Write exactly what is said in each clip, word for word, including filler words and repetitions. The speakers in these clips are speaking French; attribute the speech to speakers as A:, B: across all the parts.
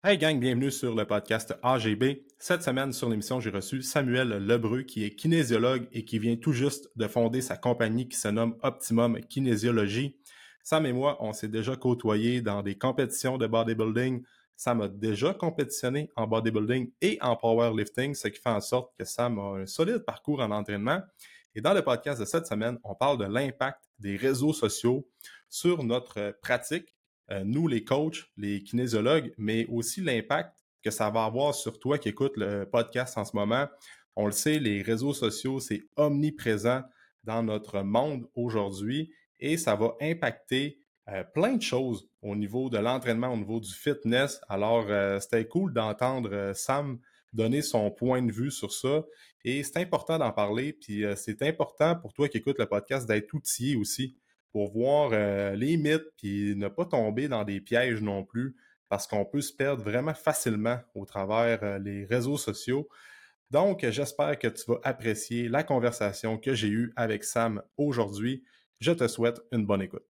A: Hey gang, bienvenue sur le podcast A G B. Cette semaine, sur l'émission, j'ai reçu Samuel Lebreu, qui est kinésiologue et qui vient tout juste de fonder sa compagnie qui se nomme Optimum Kinésiologie. Sam et moi, on s'est déjà côtoyés dans des compétitions de bodybuilding. Sam a déjà compétitionné en bodybuilding et en powerlifting, ce qui fait en sorte que Sam a un solide parcours en entraînement. Et dans le podcast de cette semaine, on parle de l'impact des réseaux sociaux sur notre pratique. Euh, nous, les coachs, les kinésiologues, mais aussi l'impact que ça va avoir sur toi qui écoute le podcast en ce moment. On le sait, les réseaux sociaux, c'est omniprésent dans notre monde aujourd'hui et ça va impacter euh, plein de choses au niveau de l'entraînement, au niveau du fitness. Alors, euh, c'était cool d'entendre euh, Sam donner son point de vue sur ça et c'est important d'en parler. Puis euh, c'est important pour toi qui écoutes le podcast d'être outillé aussi pour voir euh, les mythes puis ne pas tomber dans des pièges non plus parce qu'on peut se perdre vraiment facilement au travers euh, les réseaux sociaux. Donc, j'espère que tu vas apprécier la conversation que j'ai eue avec Sam aujourd'hui. Je te souhaite une bonne écoute.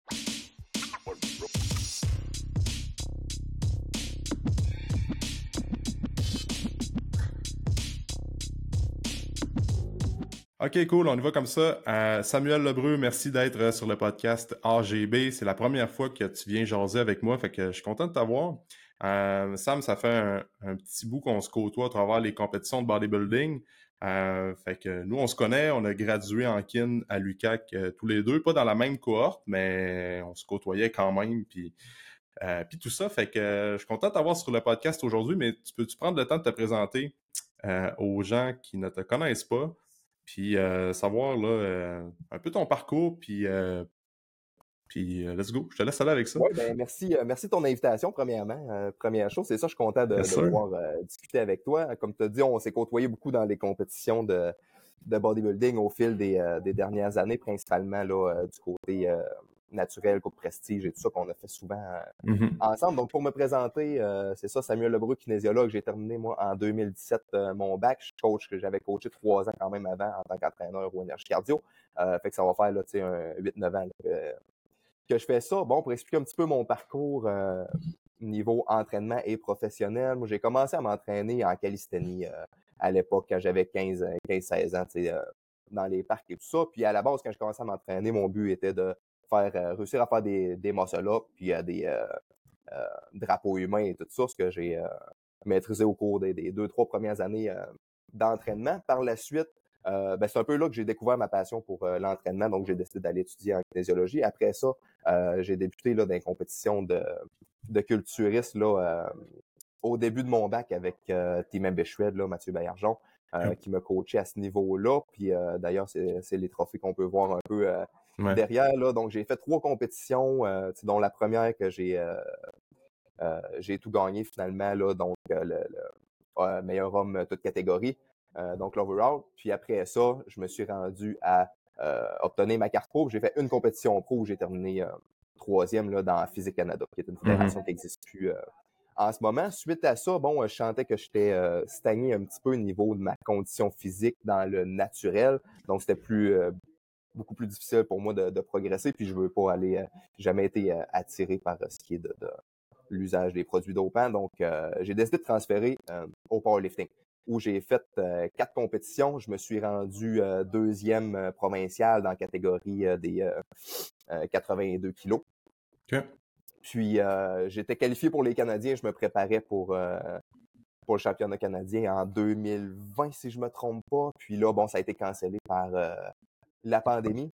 A: OK, cool, on y va comme ça. Euh, Samuel Lebreu, merci d'être sur le podcast A G B. C'est la première fois que tu viens jaser avec moi, fait que je suis content de t'avoir. Euh, Sam, ça fait un, un petit bout qu'on se côtoie à travers les compétitions de bodybuilding. Euh, fait que nous, on se connaît, on a gradué en kin à l'U Q A C euh, tous les deux, pas dans la même cohorte, mais on se côtoyait quand même, puis euh, puis tout ça. Fait que euh, je suis content de t'avoir sur le podcast aujourd'hui, mais tu peux-tu prendre le temps de te présenter euh, aux gens qui ne te connaissent pas? Puis euh, savoir là, euh, un peu ton parcours, puis, euh, puis euh, let's go. Je te laisse aller avec ça.
B: Oui, ben merci, euh, merci de ton invitation, premièrement. Euh, première chose, c'est ça, je suis content de,
A: Bien
B: de
A: sûr.
B: pouvoir euh, discuter avec toi. Comme tu as dit, on s'est côtoyé beaucoup dans les compétitions de, de bodybuilding au fil des, euh, des dernières années, principalement là, euh, du côté euh, naturel, coupe prestige et tout ça qu'on a fait souvent euh,
A: Mm-hmm.
B: ensemble. Donc, pour me présenter, euh, c'est ça, Samuel Lebreu, kinésiologue. J'ai terminé, moi, en deux mille dix-sept, euh, mon bac. Je suis coach que j'avais coaché trois ans quand même avant en tant qu'entraîneur au énergie cardio. Euh, fait que ça va faire là, tu sais, un huit neuf ans là, que, que je fais ça. Bon, pour expliquer un petit peu mon parcours euh, niveau entraînement et professionnel, moi, j'ai commencé à m'entraîner en calisthénie euh, à l'époque, quand j'avais quinze seize ans, tu sais, euh, dans les parcs et tout ça. Puis à la base, quand je commençais à m'entraîner, mon but était de faire euh, réussir à faire des, des muscle-up, puis euh, des euh, euh, drapeaux humains et tout ça, ce que j'ai euh, maîtrisé au cours des, des deux, trois premières années euh, d'entraînement. Par la suite, euh, ben, c'est un peu là que j'ai découvert ma passion pour euh, l'entraînement, donc j'ai décidé d'aller étudier en kinésiologie. Après ça, euh, j'ai débuté là, dans les compétitions de, de culturistes là, euh, au début de mon bac avec euh, Team Ambishred, là, Mathieu Baillargeon, euh,
A: Ouais.
B: qui m'a coaché à ce niveau-là. Puis euh, d'ailleurs, c'est, c'est les trophées qu'on peut voir un peu euh,
A: Ouais.
B: derrière. Là. Donc j'ai fait trois compétitions, euh, dont la première que j'ai euh, euh, j'ai tout gagné finalement, là, donc euh, le, le euh, meilleur homme toute catégorie, euh, donc l'overall. Puis après ça, je me suis rendu à euh, obtenir ma carte pro. J'ai fait une compétition pro où j'ai terminé euh, troisième là, dans Physique Canada, qui est une fédération
A: Mm-hmm.
B: qui n'existe plus euh, en ce moment. Suite à ça, bon, je sentais que j'étais euh, stagné un petit peu au niveau de ma condition physique dans le naturel. Donc, c'était plus euh, beaucoup plus difficile pour moi de, de progresser. Puis, je veux pas aller, euh, j'ai jamais été euh, attiré par euh, ce qui est de, de l'usage des produits dopants. Donc, euh, j'ai décidé de transférer euh, au powerlifting, où j'ai fait euh, quatre compétitions. Je me suis rendu euh, deuxième euh, provincial dans la catégorie euh, des euh, euh, quatre-vingt-deux kilos.
A: OK.
B: Puis, euh, j'étais qualifié pour les Canadiens. Je me préparais pour, euh, pour le championnat canadien en deux mille vingt, si je me trompe pas. Puis là, bon, ça a été cancellé par euh, la pandémie.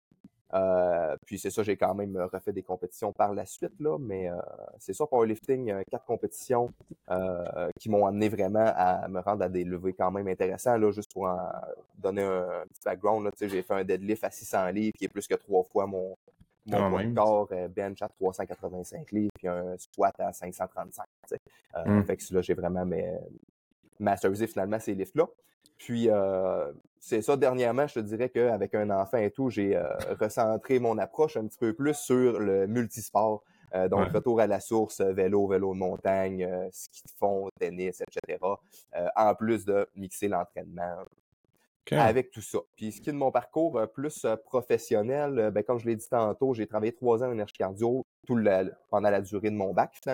B: Euh, puis c'est ça, j'ai quand même refait des compétitions par la suite, là, mais euh, c'est ça, powerlifting, euh, quatre compétitions euh, qui m'ont amené vraiment à me rendre à des levées quand même intéressants, là, juste pour en donner un, un petit background, là, tu sais, j'ai fait un deadlift à six cents livres, qui est plus que trois fois mon, mon
A: Quand
B: poids de
A: même.
B: corps, euh, bench à trois cent quatre-vingt-cinq livres, puis un squat à cinq cent trente-cinq, tu sais. Euh,
A: Mm.
B: Fait que là, j'ai vraiment mes, masterisé finalement ces lifts-là. Puis, euh, c'est ça, dernièrement, je te dirais qu'avec un enfant et tout, j'ai euh, recentré mon approche un petit peu plus sur le multisport. Euh, donc,
A: Ouais.
B: retour à la source, vélo, vélo de montagne, euh, ski de fond, tennis, et cetera. Euh, en plus de mixer l'entraînement
A: OK.
B: avec tout ça. Puis, ce qui est de mon parcours euh, plus euh, professionnel, ben, comme je l'ai dit tantôt, j'ai travaillé trois ans en énergie cardio tout le, pendant la durée de mon bac, finalement.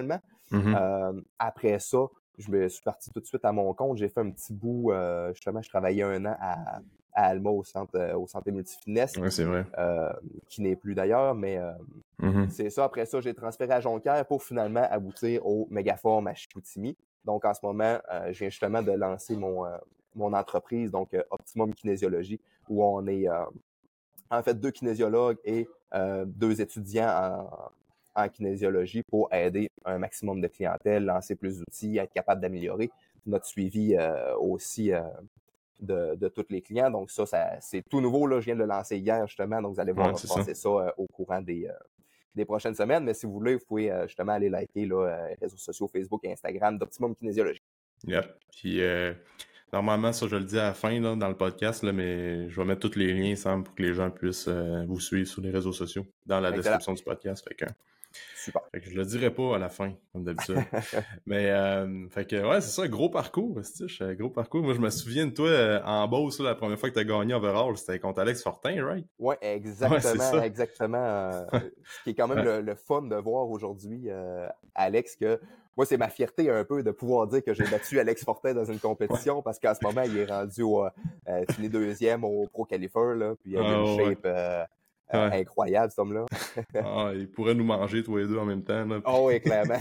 A: Mhm.
B: Euh, après ça, je me suis parti tout de suite à mon compte. J'ai fait un petit bout, euh, justement, je travaillais un an à, à Alma au centre, euh, au Santé Multifitness,
A: Ouais, c'est vrai.
B: euh, qui n'est plus d'ailleurs, mais euh,
A: Mhm.
B: c'est ça. Après ça, j'ai transféré à Jonquière pour finalement aboutir au Mégaform à Chicoutimi. Donc, en ce moment, euh, je viens justement de lancer mon, euh, mon entreprise, donc euh, Optimum Kinésiologie, où on est euh, en fait deux kinésiologues et euh, deux étudiants en, en kinésiologie pour aider un maximum de clientèle, lancer plus d'outils, être capable d'améliorer notre suivi euh, aussi euh, de, de tous les clients. Donc ça, ça c'est tout nouveau. Là, je viens de le lancer hier justement, donc vous allez
A: Ouais,
B: voir
A: c'est ça.
B: passer ça euh, au courant des, euh, des prochaines semaines. Mais si vous voulez, vous pouvez euh, justement aller liker là, euh, les réseaux sociaux Facebook et Instagram d'Optimum Kinésiologie.
A: Yep. Puis, euh, normalement, ça, je le dis à la fin là, dans le podcast, là, mais je vais mettre tous les liens, Sam, pour que les gens puissent euh, vous suivre sur les réseaux sociaux dans la
B: Excellent.
A: description du podcast. Fait que,
B: Super.
A: fait que je le dirai pas à la fin, comme d'habitude. Mais, euh, fait que, ouais, c'est ça, gros parcours, c'est gros parcours. Moi, je me souviens de toi euh, en Beauce, là, la première fois que tu as gagné overall, c'était contre Alex Fortin, right?
B: Oui,
A: Ouais, c'est
B: exactement,
A: ça.
B: exactement. euh, ce qui est quand même
A: Ouais.
B: le, le fun de voir aujourd'hui, euh, Alex, que moi, c'est ma fierté un peu de pouvoir dire que j'ai battu Alex Fortin dans une
A: Ouais.
B: compétition parce qu'en ce moment, il est rendu au euh, fini deuxième au Pro Qualifier, là, puis euh, il a
A: Ah,
B: une
A: ouais.
B: shape euh, euh,
A: Ouais.
B: incroyable, cet homme-là.
A: Ah, il pourrait nous manger tous les deux en même temps, là. Puis-
B: Oh oui, clairement.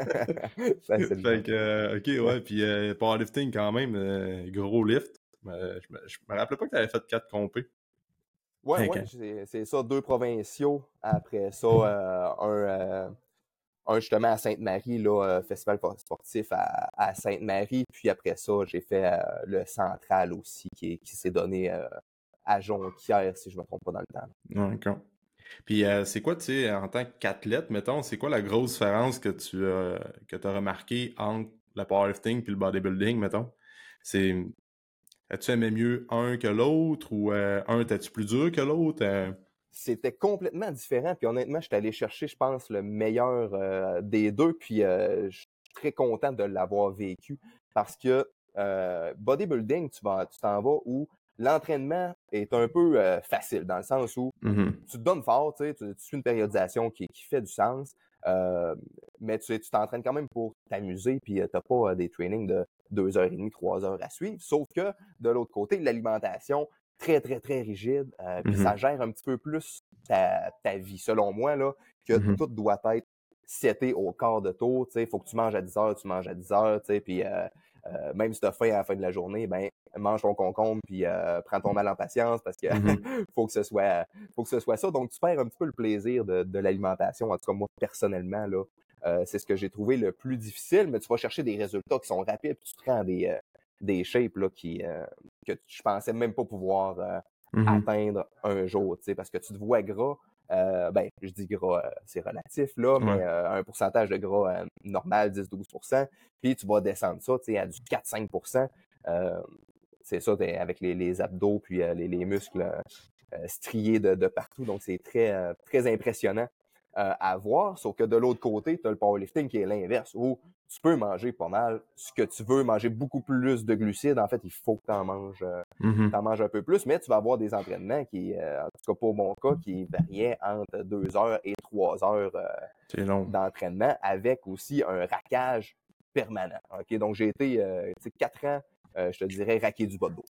B: Facilement.
A: Fait que, euh, ok, ouais, puis euh, powerlifting quand même, euh, gros lift. Euh, je, me, je me rappelais pas que t'avais fait quatre compés.
B: Ouais,
A: Ok.
B: ouais, c'est c'est ça, deux provinciaux. Après ça, euh, un, euh, un justement à Sainte-Marie, là, euh, festival sportif à, à Sainte-Marie. Puis après ça, j'ai fait euh, le central aussi, qui, est- qui s'est donné euh, à Jonquière, si je me trompe pas dans le temps.
A: D'accord. Puis euh, c'est quoi, tu sais, en tant qu'athlète, mettons, c'est quoi la grosse différence que tu as que t'as remarqué entre le powerlifting puis le bodybuilding, mettons? C'est as-tu aimé mieux un que l'autre ou euh, un t'es-tu plus dur que l'autre? Euh,
B: C'était complètement différent. Puis honnêtement, j'étais allé chercher, je pense, le meilleur euh, des deux. Puis euh, je suis très content de l'avoir vécu parce que euh, bodybuilding, tu vas, tu t'en vas où l'entraînement est un peu euh, facile dans le sens où
A: mhm,
B: tu te donnes fort, tu sais, tu, tu suis une périodisation qui, qui fait du sens, euh, mais tu tu t'entraînes quand même pour t'amuser, puis tu n'as pas euh, des trainings de deux heures et demie, trois heures à suivre. Sauf que de l'autre côté, l'alimentation, très, très, très rigide, euh, puis ça
A: mhm,
B: gère un petit peu plus ta, ta vie, selon moi, là, que
A: mhm,
B: tout doit être seté au quart de tour. Tu sais, il faut que tu manges à dix heures, tu manges à dix heures, tu sais, puis euh, euh, même si tu as faim à la fin de la journée, ben mange ton concombre, puis euh, prends ton mal en patience parce que
A: mhm.
B: faut que ce soit faut que ce soit ça. Donc, tu perds un petit peu le plaisir de, de l'alimentation. En tout cas, moi, personnellement, là, euh, c'est ce que j'ai trouvé le plus difficile, mais tu vas chercher des résultats qui sont rapides, puis tu te rends des, euh, des shapes là, qui, euh, que je pensais même pas pouvoir euh,
A: Mhm.
B: atteindre un jour, tu sais, parce que tu te vois gras, euh, ben, je dis gras, euh, c'est relatif, là, mais
A: Ouais.
B: euh, un pourcentage de gras euh, normal, dix à douze pour cent, puis tu vas descendre ça, tu sais, à du quatre à cinq pour cent. Euh, c'est ça, avec les, les abdos, puis euh, les, les muscles euh, striés de, de partout. Donc, c'est très, euh, très impressionnant euh, à voir. Sauf que de l'autre côté, tu as le powerlifting qui est l'inverse, où tu peux manger pas mal ce que tu veux, manger beaucoup plus de glucides. En fait, il faut que tu en manges, euh,
A: Mhm.
B: t'en manges un peu plus, mais tu vas avoir des entraînements qui, euh, en tout cas pour mon cas, qui variaient entre deux heures et trois heures euh,
A: C'est long.
B: d'entraînement avec aussi un raquage permanent. Ok, donc, j'ai été euh, quatre ans, euh, je te dirais, raqué du bas de dos.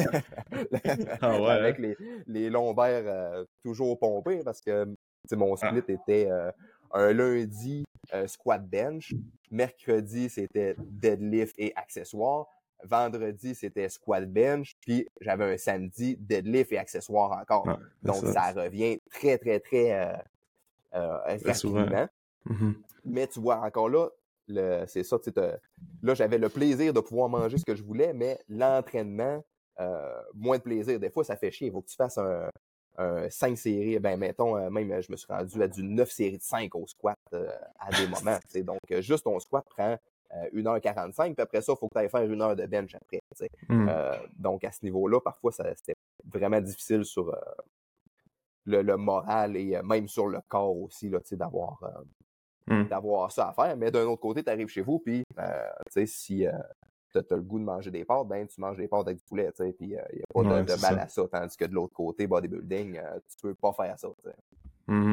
A: Ah ouais,
B: Avec
A: hein?
B: les, les lombaires euh, toujours pompés parce que mon split
A: Ah.
B: était euh, un lundi euh, squat bench, mercredi c'était deadlift et accessoires, vendredi c'était squat bench, puis j'avais un samedi deadlift et accessoires encore.
A: Ah, c'est
B: Donc
A: ça.
B: ça revient très très très euh, euh,
A: Très souvent.
B: rapidement.
A: Mhm.
B: Mais tu vois, encore là, le, c'est ça, tu sais, là, j'avais le plaisir de pouvoir manger ce que je voulais, mais l'entraînement, euh, moins de plaisir. Des fois, ça fait chier. Il faut que tu fasses un, un cinq séries. Ben, mettons, euh, même, je me suis rendu à du neuf séries de cinq au squat euh, à des moments. Tu sais. Donc, euh, juste ton squat prend euh, une heure quarante-cinq, puis après ça, il faut que tu ailles faire une heure de bench après. Tu sais.
A: Mhm.
B: Euh, donc, à ce niveau-là, parfois, ça, c'était vraiment difficile sur euh, le, le moral et euh, même sur le corps aussi, là, tu sais, d'avoir... Euh,
A: Mhm.
B: d'avoir ça à faire, mais d'un autre côté, tu arrives chez vous, puis, euh, tu sais, si euh, tu as le goût de manger des pâtes, ben, tu manges des pâtes avec du poulet, tu sais, puis il euh, n'y a pas de,
A: Ouais,
B: de
A: c'est
B: mal
A: ça.
B: à ça, tandis que de l'autre côté, bodybuilding, euh, tu peux pas faire ça, tu sais.
A: Mhm.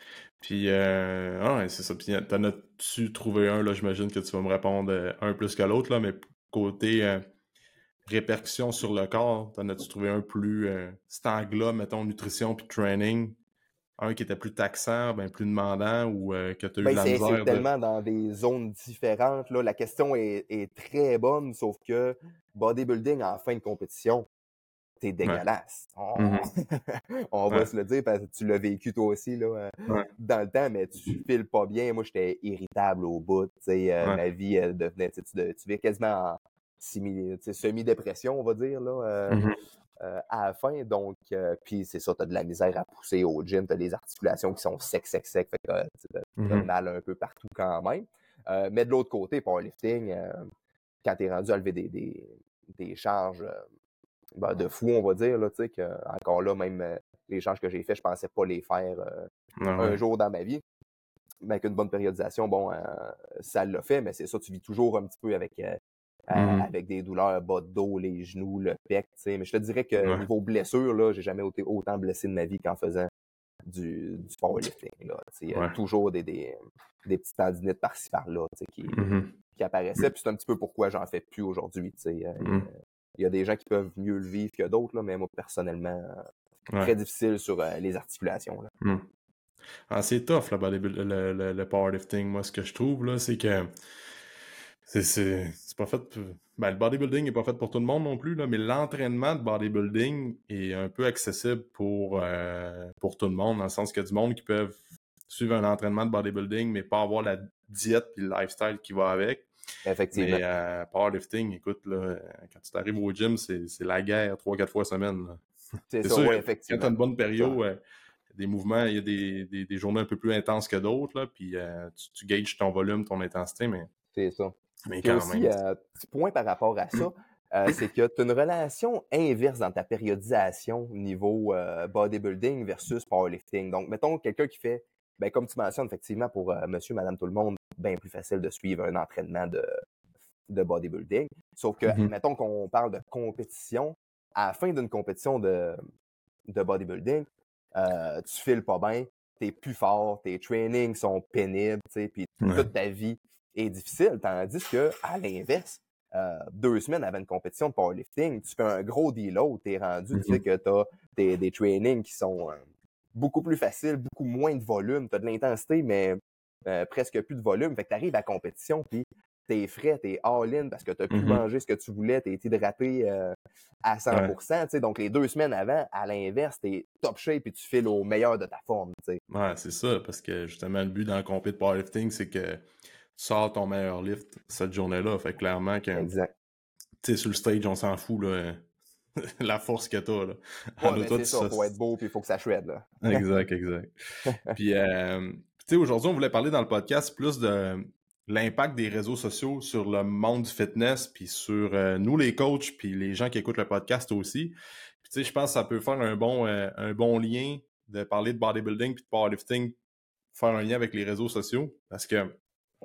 A: Puis, euh, ah ouais, c'est ça. Puis, t'en as-tu trouvé un, là, j'imagine que tu vas me répondre euh, un plus que l'autre, là, mais côté euh, répercussions sur le corps, t'en as-tu trouvé un plus, euh, cet angle-là, mettons, nutrition puis training, un qui était plus taxant, ben plus demandant, ou euh, que t'as eu de
B: Ben,
A: la
B: c'est c'est
A: misère de...
B: tellement dans des zones différentes, là. La question est, est très bonne, sauf que bodybuilding en fin de compétition, c'est
A: Ouais.
B: dégueulasse. On,
A: Mhm.
B: on va
A: Ouais.
B: se le dire parce que tu l'as vécu toi aussi là, euh,
A: Ouais.
B: dans le temps, mais tu files pas bien. Moi, j'étais irritable au bout. Tu sais, euh,
A: Ouais.
B: ma vie elle devenait, tu sais, tu de- tu vis quasiment en simi- tu sais, semi-dépression, on va dire, là, euh,
A: Mhm.
B: euh, à la fin. Donc, euh, puis c'est ça, t'as de la misère à pousser au gym, t'as des articulations qui sont secs, secs, secs, fait que euh, tu as
A: Mhm.
B: mal un peu partout quand même. Euh, mais de l'autre côté, powerlifting, euh, quand t'es rendu à lever des, des, des charges euh, ben, de fou, on va dire, là, tu sais, que encore là, même euh, les charges que j'ai fait, je pensais pas les faire euh,
A: Ah
B: un
A: ouais.
B: jour dans ma vie. Mais avec une bonne périodisation, bon, euh, ça l'a fait, mais c'est ça, tu vis toujours un petit peu avec, euh, euh,
A: Mhm.
B: avec des douleurs bas de dos, les genoux, le pec, tu sais. Mais je te dirais que
A: Ouais.
B: niveau blessure, là, j'ai jamais été autant blessé de ma vie qu'en faisant du, du powerlifting, là. Tu sais, euh,
A: Ouais.
B: toujours des, des, des petites tendinites par-ci par-là, tu sais, qui,
A: Mhm.
B: qui apparaissaient. Puis c'est un petit peu pourquoi j'en fais plus aujourd'hui, tu sais. Euh,
A: Mhm.
B: Il y a des gens qui peuvent mieux le vivre que d'autres, là, mais moi, personnellement, euh,
A: Ouais.
B: très difficile sur euh, les articulations, là.
A: Mhm. Ah, c'est tough, le, bodybuild- le, le, le powerlifting. Moi, ce que je trouve, là, c'est que c'est c'est- c'est pas fait... pour- Ben, le bodybuilding n'est pas fait pour tout le monde non plus, là, mais l'entraînement de bodybuilding est un peu accessible pour, euh, pour tout le monde, dans le sens qu'il y a du monde qui peuvent suivre un entraînement de bodybuilding, mais pas avoir la diète et le lifestyle qui va avec.
B: Effectivement.
A: Mais euh, powerlifting, écoute, là, quand tu arrives au gym, c'est c'est la guerre trois quatre fois semaine, là.
B: C'est
A: C'est
B: ça,
A: sûr,
B: oui,
A: quand tu as
B: effectivement.
A: une bonne
B: Ça,
A: période, euh, des mouvements, il y a des, des, des journées un peu plus intenses que d'autres, là, puis euh, tu, tu gages ton volume, ton intensité, mais,
B: c'est ça.
A: mais
B: Puis
A: quand
B: aussi,
A: même.
B: euh, petit point par rapport à ça, euh, c'est que tu as une relation inverse dans ta périodisation au niveau euh, bodybuilding versus powerlifting. Donc, mettons quelqu'un qui fait, ben, comme tu mentionnes, effectivement, pour euh, monsieur, madame, tout le monde, bien plus facile de suivre un entraînement de, de bodybuilding. Sauf que,
A: Mhm.
B: mettons qu'on parle de compétition, à la fin d'une compétition de, de bodybuilding, euh, tu files pas bien, t'es plus fort, tes trainings sont pénibles, tu sais, puis
A: Ouais.
B: toute ta vie est difficile. Tandis que, à l'inverse, euh, deux semaines avant une compétition de powerlifting, tu fais un gros deload, t'es rendu, tu sais
A: Mhm.
B: que t'as des, des trainings qui sont euh, beaucoup plus faciles, beaucoup moins de volume, t'as de l'intensité, mais euh, presque plus de volume. Fait que t'arrives à la compétition, puis t'es frais, t'es all-in parce que t'as pu
A: Mhm.
B: manger ce que tu voulais, t'es hydraté euh, à cent
A: Ouais.
B: pour cent. Tu sais, donc, les deux semaines avant, à l'inverse, t'es top shape et tu files au meilleur de ta forme. Tu sais.
A: Ouais, c'est ça, parce que justement, le but dans le compét de powerlifting, c'est que tu sors ton meilleur lift cette journée-là. Fait que clairement que,
B: Exact.
A: tu sais, sur le stage, on s'en fout, là, la force que t'as, là. En
B: Ouais, ben
A: auto,
B: c'est
A: tu
B: ça,
A: sais.
B: faut être beau puis il faut que ça shred, là.
A: Exact, exact. Puis, euh, tu sais, aujourd'hui, on voulait parler dans le podcast plus de l'impact des réseaux sociaux sur le monde du fitness, puis sur euh, nous, les coachs, puis les gens qui écoutent le podcast aussi. Puis, tu sais, je pense que ça peut faire un bon, euh, un bon lien de parler de bodybuilding puis de powerlifting, faire un lien avec les réseaux sociaux, parce que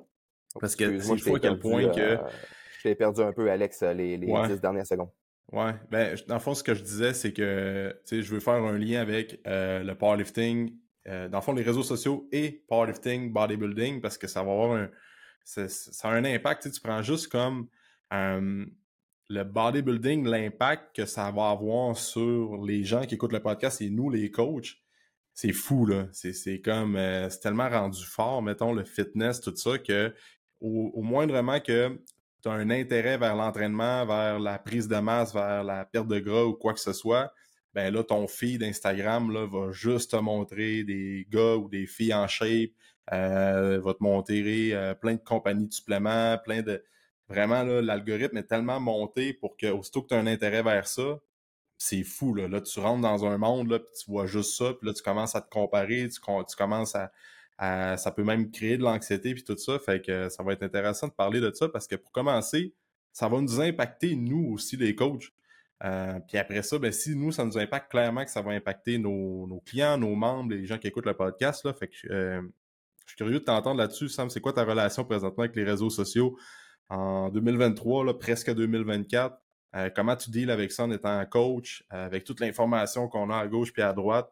A: parce que
B: Excuse-moi,
A: c'est
B: je
A: fou
B: t'ai
A: à quel
B: perdu.
A: point que...
B: Euh, je t'ai perdu un peu, Alex, les, les
A: Ouais,
B: dix dernières secondes.
A: ouais. Ben, je- dans le fond, ce que je disais, c'est que, tu sais, je veux faire un lien avec euh, le powerlifting, euh, dans le fond, les réseaux sociaux et powerlifting, bodybuilding, parce que ça va avoir un... Ça, ça a un impact, tu sais, tu prends juste comme euh, le bodybuilding, l'impact que ça va avoir sur les gens qui écoutent le podcast et nous, les coachs, c'est fou, là. C'est c'est comme... euh, c'est tellement rendu fort, mettons, le fitness, tout ça, que au, au moindrement que tu as un intérêt vers l'entraînement, vers la prise de masse, vers la perte de gras ou quoi que ce soit, ben là, ton feed Instagram là, va juste te montrer des gars ou des filles en shape, euh, va te montrer euh, plein de compagnies de suppléments, plein de... Vraiment, là, l'algorithme est tellement monté pour que, aussitôt que tu as un intérêt vers ça, c'est fou, là. Là, tu rentres dans un monde, là, puis tu vois juste ça, puis là, tu commences à te comparer, tu, tu commences à, à... Ça peut même créer de l'anxiété, puis tout ça. Fait que ça va être intéressant de parler de ça, parce que pour commencer, ça va nous impacter, nous aussi, les coachs. Euh, puis après ça, ben si nous, ça nous impacte, clairement que ça va impacter nos, nos clients, nos membres, les gens qui écoutent le podcast, là. Fait que euh, je suis curieux de t'entendre là-dessus, Sam. C'est quoi ta relation présentement avec les réseaux sociaux en deux mille vingt-trois, là, presque deux mille vingt-quatre? Euh, comment tu deals avec ça en étant coach, euh, avec toute l'information qu'on a à gauche puis à droite?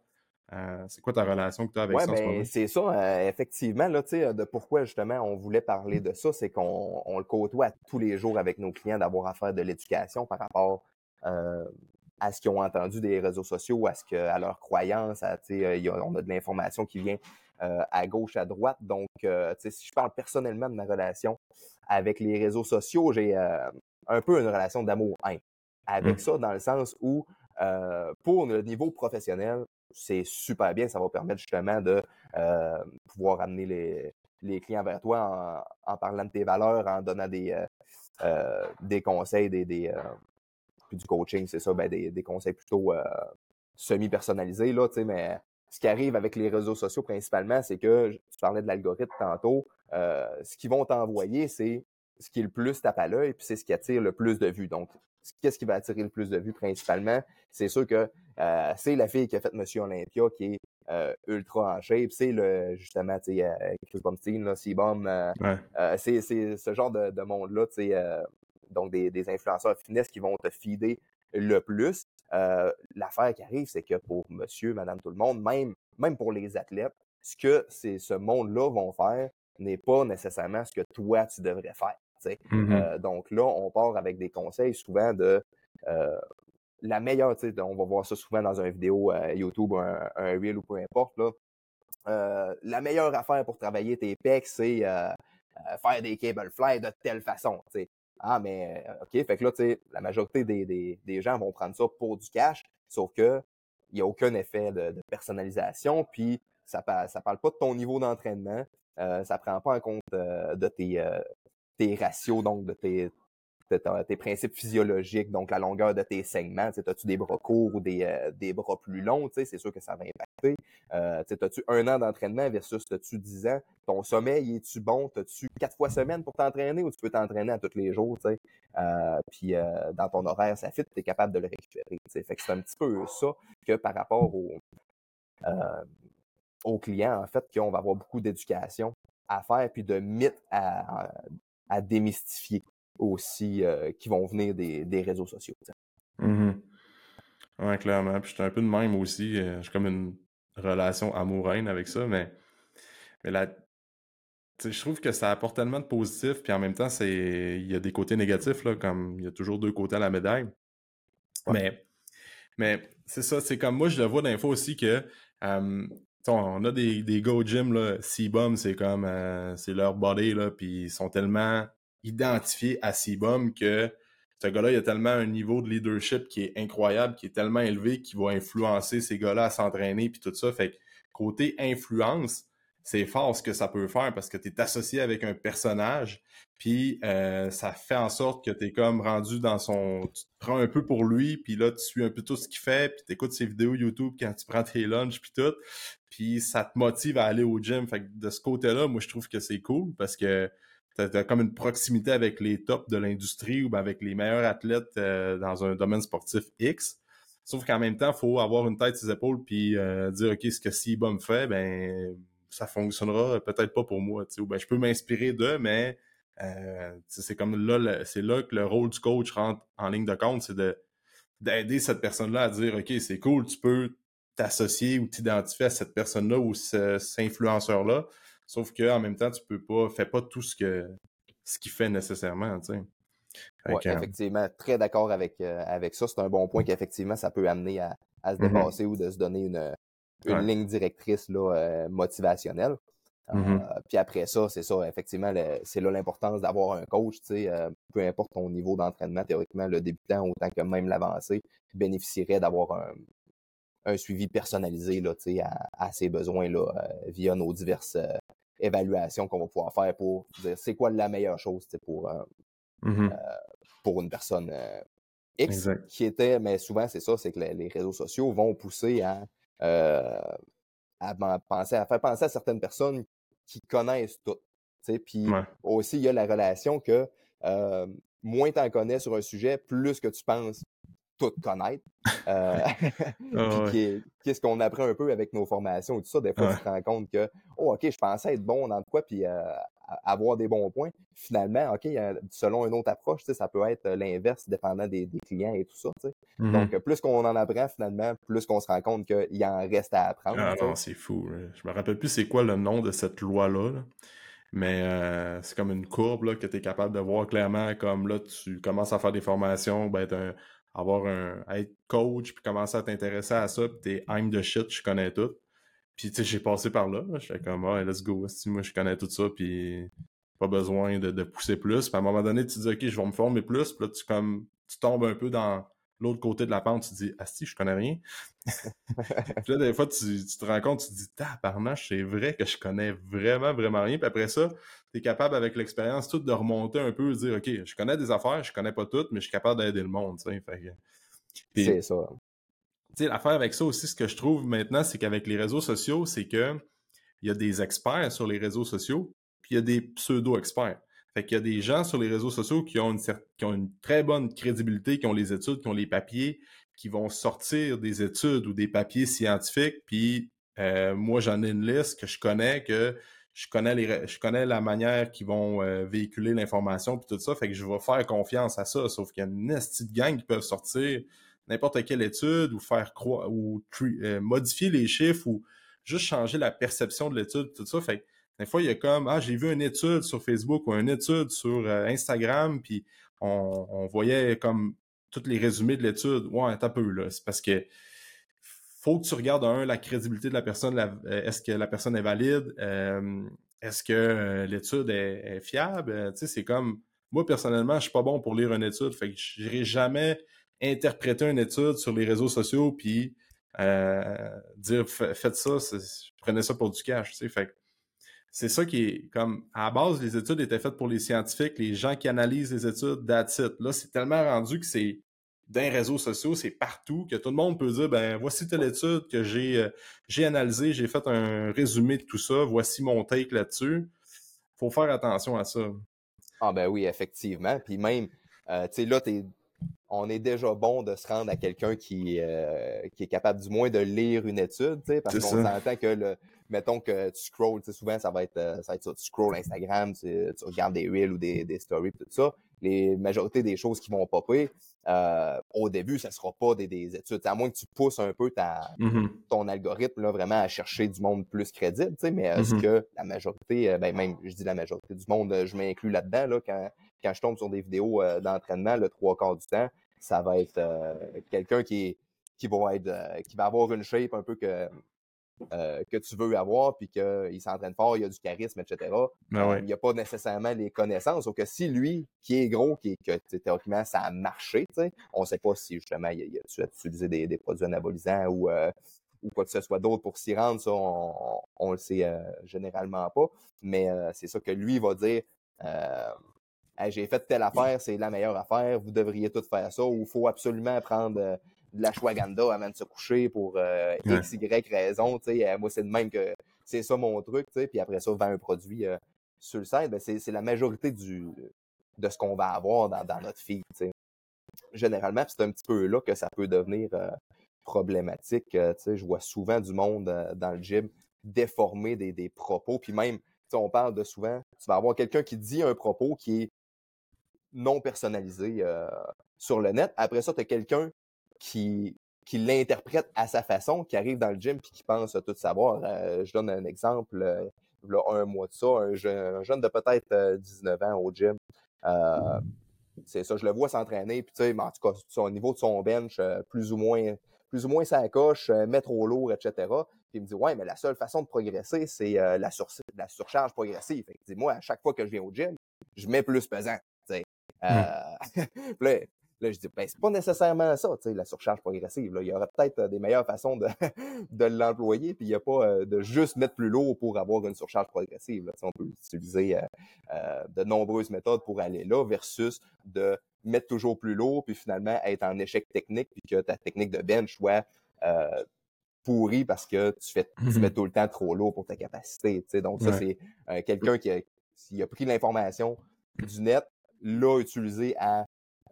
A: Euh, c'est quoi ta relation que tu as avec
B: Ouais,
A: ça en ce
B: ben
A: moment?
B: c'est ça, euh, effectivement, là, tu sais, de pourquoi justement on voulait parler de ça, c'est qu'on on le côtoie tous les jours avec nos clients d'avoir à faire de l'éducation par rapport euh, à ce qu'ils ont entendu des réseaux sociaux, à ce que, à leurs croyances, à, tu sais, euh, y a- on a de l'information qui vient euh, à gauche, à droite. Donc, euh, tu sais, si je parle personnellement de ma relation avec les réseaux sociaux, j'ai euh, un peu une relation d'amour-haine avec
A: Hum,
B: ça, dans le sens où, euh, pour le niveau professionnel, c'est super bien. Ça va permettre justement de euh, pouvoir amener les, les clients vers toi en, en parlant de tes valeurs, en donnant des, euh, euh, des conseils, des, des euh, puis du coaching, c'est ça, ben des, des conseils plutôt euh, semi-personnalisés, là, tu sais, mais ce qui arrive avec les réseaux sociaux principalement, c'est que, tu parlais de l'algorithme tantôt, euh, ce qu'ils vont t'envoyer, c'est ce qui est le plus tape à l'œil, puis c'est ce qui attire le plus de vues. Donc, qu'est-ce qui va attirer le plus de vues principalement? C'est sûr que euh, c'est la fille qui a fait Monsieur Olympia qui est euh, ultra en shape, c'est le justement, tu sais, euh, Chris Bumstein, là, C-Bum, euh,
A: ouais.
B: euh, c'est, c'est ce genre de, de monde-là, tu sais, euh, donc des, des influenceurs fitness qui vont te feeder le plus. Euh, l'affaire qui arrive, c'est que pour monsieur, madame, tout le monde, même, même pour les athlètes, ce que c'est, ce monde-là vont faire n'est pas nécessairement ce que toi, tu devrais faire.
A: Mhm.
B: Euh, donc là, on part avec des conseils souvent de euh, la meilleure, on va voir ça souvent dans une vidéo euh, YouTube, un, un Reel ou peu importe. Là. Euh, la meilleure affaire pour travailler tes pecs, c'est euh, euh, faire des cable fly de telle façon. T'sais. Ah, mais euh, OK, fait que là, tu sais, la majorité des, des, des gens vont prendre ça pour du cash, sauf que il n'y a aucun effet de, de personnalisation, puis ça ne ça parle pas de ton niveau d'entraînement, euh, ça prend pas en compte euh, de tes, euh, tes ratios, donc de tes, de tes principes physiologiques, donc la longueur de tes segments. As-tu des bras courts ou des, euh, des bras plus longs? C'est sûr que ça va impacter. Euh, as-tu un an d'entraînement versus as-tu dix ans? Ton sommeil, es-tu bon? As-tu quatre fois semaine pour t'entraîner ou tu peux t'entraîner à tous les jours? Euh, puis euh, dans ton horaire, ça fit, tu es capable de le récupérer. T'sais. Fait que c'est un petit peu ça que par rapport au, euh, aux clients, en fait, qu'on va avoir beaucoup d'éducation à faire, puis de mythes à, à, à démystifier aussi euh, qui vont venir des, des réseaux sociaux. T'sais.
A: Mhm. Ouais, clairement. Puis je suis un peu de même aussi. euh, J'ai comme une relation amour-haine avec ça, mais, mais la, tu sais, je trouve que ça apporte tellement de positifs, puis en même temps, c'est il y a des côtés négatifs, là, comme il y a toujours deux côtés à la médaille.
B: Ouais.
A: Mais, mais c'est ça, c'est comme moi, je le vois dans l'info aussi que euh, tu sais, on a des, des go gym, là, C-Bum, c'est comme euh, c'est leur body, là, puis ils sont tellement identifiés à C-Bum que ce gars-là, il a tellement un niveau de leadership qui est incroyable, qui est tellement élevé, qui va influencer ces gars-là à s'entraîner, puis tout ça. Fait que côté influence, c'est fort ce que ça peut faire parce que tu es associé avec un personnage, puis euh, ça fait en sorte que tu es comme rendu dans son... Tu te prends un peu pour lui, puis là, tu suis un peu tout ce qu'il fait, puis tu écoutes ses vidéos YouTube quand tu prends tes lunchs, puis tout, puis ça te motive à aller au gym. Fait que de ce côté-là, moi, je trouve que c'est cool parce que t'as, t'as comme une proximité avec les tops de l'industrie ou ben avec les meilleurs athlètes euh, dans un domaine sportif X. Sauf qu'en même temps, il faut avoir une tête sur les épaules puis euh, dire, OK, ce que C-Bum fait, ben ça fonctionnera peut-être pas pour moi. Ou ben je peux m'inspirer d'eux, mais euh, c'est comme là, le, c'est là que le rôle du coach rentre en ligne de compte, c'est de d'aider cette personne-là à dire, OK, c'est cool, tu peux t'associer ou t'identifier à cette personne-là ou ce, cet influenceur-là. Sauf qu'en même temps, tu peux pas, fais pas tout ce que ce qu'il fait nécessairement, tu sais. Fait
B: Ouais,
A: que,
B: effectivement, très d'accord avec, euh, avec ça. C'est un bon point qu'effectivement, ça peut amener à, à se
A: mhm,
B: dépasser ou de se donner une, une
A: ouais,
B: ligne directrice là, euh, motivationnelle. Euh,
A: mhm,
B: puis après ça, c'est ça, effectivement, le- c'est là l'importance d'avoir un coach, tu sais, euh, peu importe ton niveau d'entraînement, théoriquement, le débutant autant que même l'avancé bénéficierait d'avoir un, un suivi personnalisé là, tu sais, à, à ses besoins là, euh, via nos diverses euh, évaluations qu'on va pouvoir faire pour dire c'est quoi la meilleure chose tu sais, pour, euh,
A: mhm,
B: pour une personne euh, X
A: exact.
B: qui était, mais souvent c'est ça, c'est que les, les réseaux sociaux vont pousser à, euh, à penser, à faire penser à certaines personnes qui connaissent tout. Puis
A: Ouais.
B: aussi, il y a la relation que euh, moins tu en connais sur un sujet, plus que tu penses tout connaître. Euh,
A: Ah
B: puis
A: ouais.
B: qui est- qu'est-ce qu'on apprend un peu avec nos formations et tout ça. Des fois,
A: Ouais.
B: tu te rends compte que, oh, OK, je pensais être bon dans de quoi, puis euh, avoir des bons points. Finalement, OK, selon une autre approche, ça peut être l'inverse, dépendant des, des clients et tout ça. T'sais.
A: Mm-hmm.
B: Donc, plus qu'on en apprend, finalement, plus qu'on se rend compte qu'il en reste à apprendre.
A: Ah
B: t'sais.
A: non, c'est fou. Là. Je me rappelle plus c'est quoi le nom de cette loi-là. Là. Mais euh, c'est comme une courbe là, que tu es capable de voir clairement, comme là, tu commences à faire des formations, ben, être un, avoir un, être coach, puis commencer à t'intéresser à ça, puis t'es I'm the shit, je connais tout. Puis tu sais, j'ai passé par là, là. J'étais comme, ah, let's go, si moi je connais tout ça, puis pas besoin de, de pousser plus. Puis à un moment donné, tu te dis, ok, je vais me former plus, puis là, tu, comme, tu tombes un peu dans l'autre côté de la pente, tu te dis, ah si, je connais rien. Puis là, des fois, tu, tu te rends compte, tu te dis, tabarnache, c'est vrai que je connais vraiment, vraiment rien. Puis après ça, tu es capable, avec l'expérience, tout de remonter un peu, de dire, OK, je connais des affaires, je connais pas toutes, mais je suis capable d'aider le monde, tu sais. Fait que... Puis,
B: C'est ça.
A: tu sais, l'affaire avec ça aussi, ce que je trouve maintenant, c'est qu'avec les réseaux sociaux, c'est que il y a des experts sur les réseaux sociaux, puis il y a des pseudo-experts. Fait qu'il y a des gens sur les réseaux sociaux qui ont une, cer- qui ont une très bonne crédibilité, qui ont les études, qui ont les papiers, qui vont sortir des études ou des papiers scientifiques, puis euh, moi, j'en ai une liste que je connais, que je connais les, je connais la manière qu'ils vont euh, véhiculer l'information, puis tout ça, fait que je vais faire confiance à ça, sauf qu'il y a une petite gang qui peuvent sortir n'importe quelle étude ou faire croire, ou euh, modifier les chiffres, ou juste changer la perception de l'étude, tout ça. Fait que des fois, il y a comme, ah, j'ai vu une étude sur Facebook ou une étude sur euh, Instagram, puis on, on voyait comme tous les résumés de l'étude. Ouais, t'as peu, là. C'est parce que faut que tu regardes, un, la crédibilité de la personne. La, euh, est-ce que la personne est valide? Euh, est-ce que euh, l'étude est, est fiable? Euh, tu sais, c'est comme, moi, personnellement, je suis pas bon pour lire une étude. Fait que je n'irai jamais interpréter une étude sur les réseaux sociaux, puis euh, dire, faites ça, prenez ça pour du cash, tu sais. Fait que c'est ça qui est comme, à la base, les études étaient faites pour les scientifiques, les gens qui analysent les études, that's it. Là, c'est tellement rendu que c'est dans les réseaux sociaux, c'est partout, que tout le monde peut dire, ben, voici telle étude que j'ai euh, j'ai analysée, j'ai fait un résumé de tout ça, voici mon take là-dessus. Faut faire attention à ça.
B: Ah ben oui, effectivement. Puis même, euh, tu sais, là, t'es, on est déjà bon de se rendre à quelqu'un qui, euh, qui est capable du moins de lire une étude, tu sais, parce
A: C'est
B: qu'on
A: ça.
B: s'entend que, le, mettons que tu scrolls, tu sais, souvent, ça va être, euh, ça va être ça, tu scrolls Instagram, tu, tu regardes des reels ou des, des stories, tout ça. Les majorités des choses qui vont popper, euh, au début, ça sera pas des, des études. À moins que tu pousses un peu ta,
A: Mm-hmm.
B: ton algorithme là, vraiment à chercher du monde plus crédible, tu sais, mais euh, ce
A: Mm-hmm.
B: que la majorité, euh, ben même, je dis la majorité du monde, euh, je m'inclus là-dedans, là, quand, quand je tombe sur des vidéos euh, d'entraînement, le trois quarts du temps, ça va être euh, quelqu'un qui est, qui va être, euh, qui va avoir une shape un peu que, euh, que tu veux avoir, puis qu'il s'entraîne fort, il y a du charisme, et cetera.
A: Ben
B: Euh,
A: ouais.
B: il n'y a pas nécessairement les connaissances. Donc, si lui, qui est gros, qui est, que théoriquement, ça a marché, on ne sait pas si justement il, il a utilisé des, des produits anabolisants ou, euh, ou quoi que ce soit d'autre pour s'y rendre, ça, on, on le sait euh, généralement pas. Mais euh, c'est ça que lui va dire. Euh, Hey, j'ai fait telle affaire, c'est la meilleure affaire, vous devriez tous faire ça, ou il faut absolument prendre euh, de l'ashwagandha avant de se coucher pour euh,
A: Ouais.
B: X, Y raison, tu sais, euh, moi c'est de même que c'est ça mon truc, tu sais, puis après ça, vend un produit euh, sur le site, ben c'est, c'est la majorité du de ce qu'on va avoir dans, dans notre feed, tu sais. Généralement, c'est un petit peu là que ça peut devenir euh, problématique, euh, tu sais, je vois souvent du monde euh, dans le gym déformer des, des propos, puis même, tu sais, on parle de souvent, tu vas avoir quelqu'un qui dit un propos qui est non personnalisé euh, sur le net. Après ça, tu as quelqu'un qui, qui l'interprète à sa façon, qui arrive dans le gym et qui pense tout savoir. Euh, je donne un exemple. Euh, il y a un mois de ça, un jeune, un jeune de peut-être euh, dix-neuf ans au gym. Euh, c'est ça, je le vois s'entraîner, puis tu sais, en tout cas, au niveau de son bench, euh, plus ou moins, plus ou moins ça coche, euh, met trop lourd, et cetera. Puis il me dit, ouais, mais la seule façon de progresser, c'est euh, la, sur la surcharge progressive. Fait que, dis moi, à chaque fois que je viens au gym, je mets plus pesant. Euh, là, là, je dis, ben, c'est pas nécessairement ça, tu sais, la surcharge progressive. Là. Il y aurait peut-être euh, des meilleures façons de, de l'employer, puis il n'y a pas euh, de juste mettre plus lourd pour avoir une surcharge progressive. Là. On peut utiliser euh, euh, de nombreuses méthodes pour aller là, versus de mettre toujours plus lourd, puis finalement être en échec technique, puis que ta technique de bench soit euh, pourrie parce que tu fais tu mets tout le temps trop lourd pour ta capacité. Tu sais. Donc ça,
A: Ouais.
B: c'est euh, quelqu'un qui a, qui a pris l'information du net, l'a utilisé à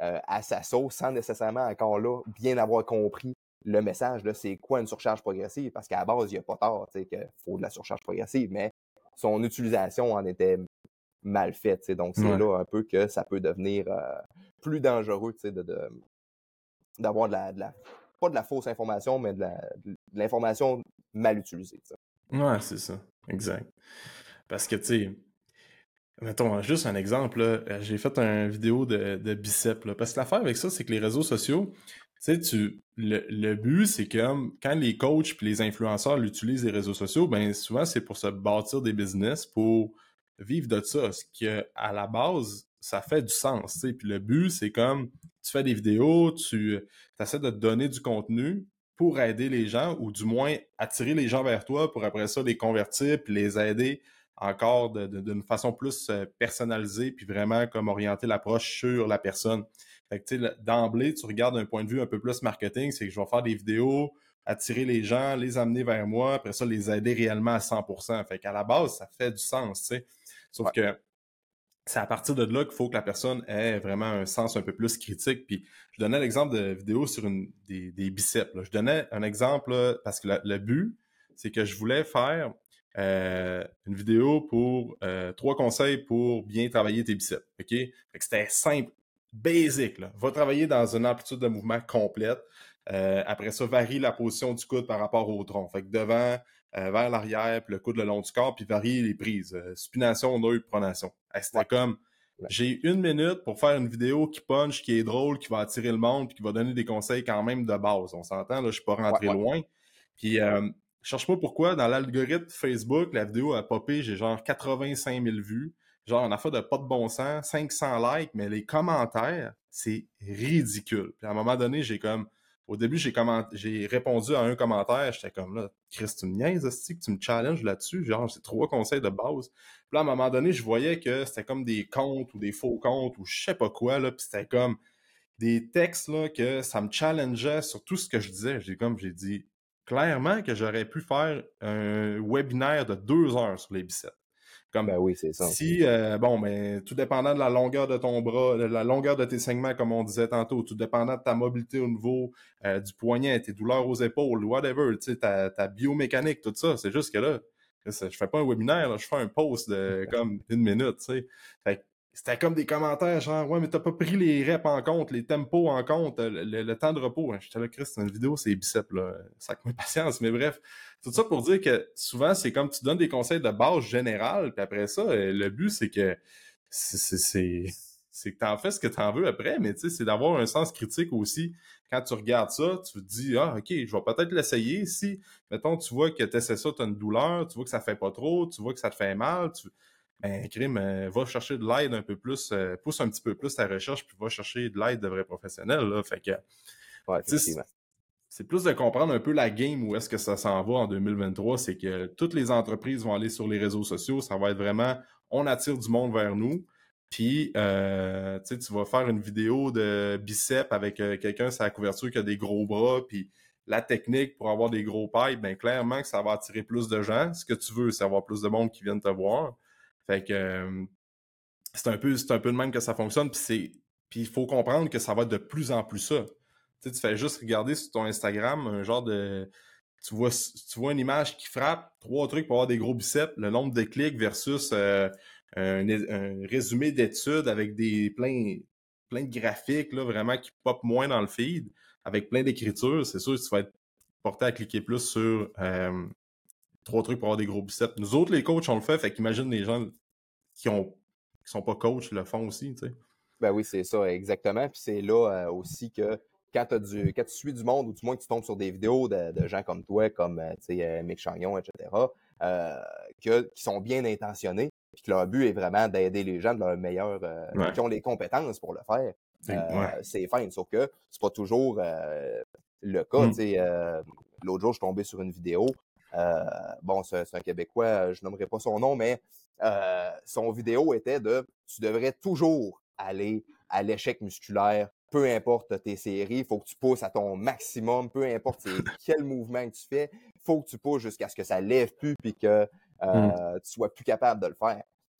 B: euh, à sa sauce sans nécessairement encore là bien avoir compris le message, là, c'est quoi une surcharge progressive? Parce qu'à la base, il n'y a pas tort, tu sais, qu'il faut de la surcharge progressive, mais son utilisation en était mal faite, tu sais. Donc, c'est
A: Ouais.
B: là un peu que ça peut devenir euh, plus dangereux, tu sais, de, de, d'avoir de la, de la, pas de la fausse information, mais de, la, de l'information mal utilisée, tu sais.
A: Ouais, c'est ça. Exact. Parce que, tu sais, mettons, juste un exemple, là, euh, j'ai fait une vidéo de, de biceps, là, parce que l'affaire avec ça, c'est que les réseaux sociaux, tu sais, tu, le, le but, c'est que quand les coachs et les influenceurs utilisent les réseaux sociaux, ben souvent, c'est pour se bâtir des business, pour vivre de ça. Ce qui, à la base, ça fait du sens, tu sais. Puis le but, c'est comme, tu fais des vidéos, tu essaies de te donner du contenu pour aider les gens, ou du moins attirer les gens vers toi pour après ça les convertir puis les aider encore de, de, d'une façon plus euh, personnalisée, puis vraiment comme orienter l'approche sur la personne. Fait que, tu sais, d'emblée, tu regardes d'un point de vue un peu plus marketing, c'est que je vais faire des vidéos, attirer les gens, les amener vers moi, après ça, les aider réellement à cent pour cent. Fait qu'à la base, ça fait du sens, tu sais. Sauf
B: Ouais.
A: que c'est à partir de là qu'il faut que la personne ait vraiment un sens un peu plus critique. Puis je donnais l'exemple de vidéo sur une, des, des biceps, là. Je donnais un exemple là, parce que la, le but, c'est que je voulais faire euh, une vidéo pour euh, trois conseils pour bien travailler tes biceps. OK? Fait que c'était simple, basic, là. Va travailler dans une amplitude de mouvement complète. Euh, après ça, varie la position du coude par rapport au tronc. Fait que devant, euh, vers l'arrière, puis le coude le long du corps, puis varie les prises. Euh, supination, neutre, pronation. Hey, c'était
B: Ouais.
A: comme,
B: Ouais.
A: j'ai une minute pour faire une vidéo qui punch, qui est drôle, qui va attirer le monde, puis qui va donner des conseils quand même de base. On s'entend, là, je suis pas rentré
B: Ouais, ouais.
A: loin. Puis, euh, cherche-moi pourquoi, dans l'algorithme Facebook, la vidéo a popé, j'ai genre quatre-vingt-cinq mille vues. Genre, on a fait de pas de bon sens, cinq cents likes, mais les commentaires, c'est ridicule. Puis à un moment donné, j'ai comme, au début, j'ai comment... j'ai répondu à un commentaire, j'étais comme là, Chris, tu me niaises, que tu me challenges là-dessus, genre, c'est trois conseils de base. Puis là, à un moment donné, je voyais que c'était comme des comptes ou des faux comptes ou je sais pas quoi, là, puis c'était comme des textes, là, que ça me challengeait sur tout ce que je disais. J'ai comme, j'ai dit, clairement que j'aurais pu faire un webinaire de deux heures sur les biceps. Comme
B: Ben oui, c'est ça.
A: si, euh, bon, ben, tout dépendant de la longueur de ton bras, de la longueur de tes segments, comme on disait tantôt, tout dépendant de ta mobilité au niveau euh, du poignet, tes douleurs aux épaules, whatever, tu sais, ta, ta biomécanique, tout ça. C'est juste que là, je fais pas un webinaire, là, je fais un post de comme une minute, tu sais. Fait que c'était comme des commentaires genre, ouais, mais t'as pas pris les reps en compte, les tempos en compte, le, le, le temps de repos. J'étais là, Chris, c'est une vidéo, c'est biceps, là. Sac-moi patience, mais bref. Tout ça pour dire que souvent, c'est comme tu donnes des conseils de base générale, puis après ça, le but, c'est que c'est, c'est, c'est, c'est que t'en fais ce que t'en veux après, mais tu sais, c'est d'avoir un sens critique aussi. Quand tu regardes ça, tu te dis, ah, OK, je vais peut-être l'essayer. Si, mettons, tu vois que t'essaies ça, t'as une douleur, tu vois que ça fait pas trop, tu vois que ça te fait mal, tu ben, crime, euh, va chercher de l'aide un peu plus, euh, pousse un petit peu plus ta recherche, puis va chercher de l'aide de vrais professionnels, là. Fait que,
B: Ouais,
A: tu sais,
B: effectivement.
A: c'est plus de comprendre un peu la game où est-ce que ça s'en va en deux mille vingt-trois, c'est que toutes les entreprises vont aller sur les réseaux sociaux, ça va être vraiment, on attire du monde vers nous, puis euh, tu sais, tu vas faire une vidéo de biceps avec euh, quelqu'un sur la couverture qui a des gros bras, puis la technique pour avoir des gros pailles, ben clairement que ça va attirer plus de gens. Ce que tu veux, c'est avoir plus de monde qui viennent te voir. Fait que euh, c'est un peu, c'est un peu de même que ça fonctionne, puis c'est, puis il faut comprendre que ça va être de plus en plus ça. Tu sais, tu fais juste regarder sur ton Instagram un genre de, tu vois, tu vois une image qui frappe, trois trucs pour avoir des gros biceps, le nombre de clics versus euh, un, un résumé d'études avec des plein, plein de graphiques là, vraiment qui pop moins dans le feed, avec plein d'écritures, c'est sûr que tu vas être porté à cliquer plus sur euh, trois trucs pour avoir des gros biceps. Nous autres, les coachs, on le fait, fait qu'imagine les gens qui ont qui sont pas coachs le font aussi, tu sais.
B: Ben oui, c'est ça, exactement. Puis c'est là euh, aussi que quand, t'as du, quand tu suis du monde, ou du moins que tu tombes sur des vidéos de, de gens comme toi, comme euh, tu sais, euh, Mick Chagnon, et cetera, euh, que, qui sont bien intentionnés, puis que leur but est vraiment d'aider les gens de leur meilleur, euh,
A: Ouais.
B: qui ont les compétences pour le faire. Euh,
A: Ouais.
B: c'est fine, sauf que c'est pas toujours euh, le cas.
A: Mm.
B: Tu sais, euh, l'autre jour, je suis tombé sur une vidéo. Euh, bon, c'est, c'est un Québécois, je nommerai pas son nom, mais euh, son vidéo était de tu devrais toujours aller à l'échec musculaire, peu importe tes séries, il faut que tu pousses à ton maximum, peu importe c'est quel mouvement que tu fais, il faut que tu pousses jusqu'à ce que ça lève plus puis que
A: Mm.
B: euh, tu sois plus capable de le faire.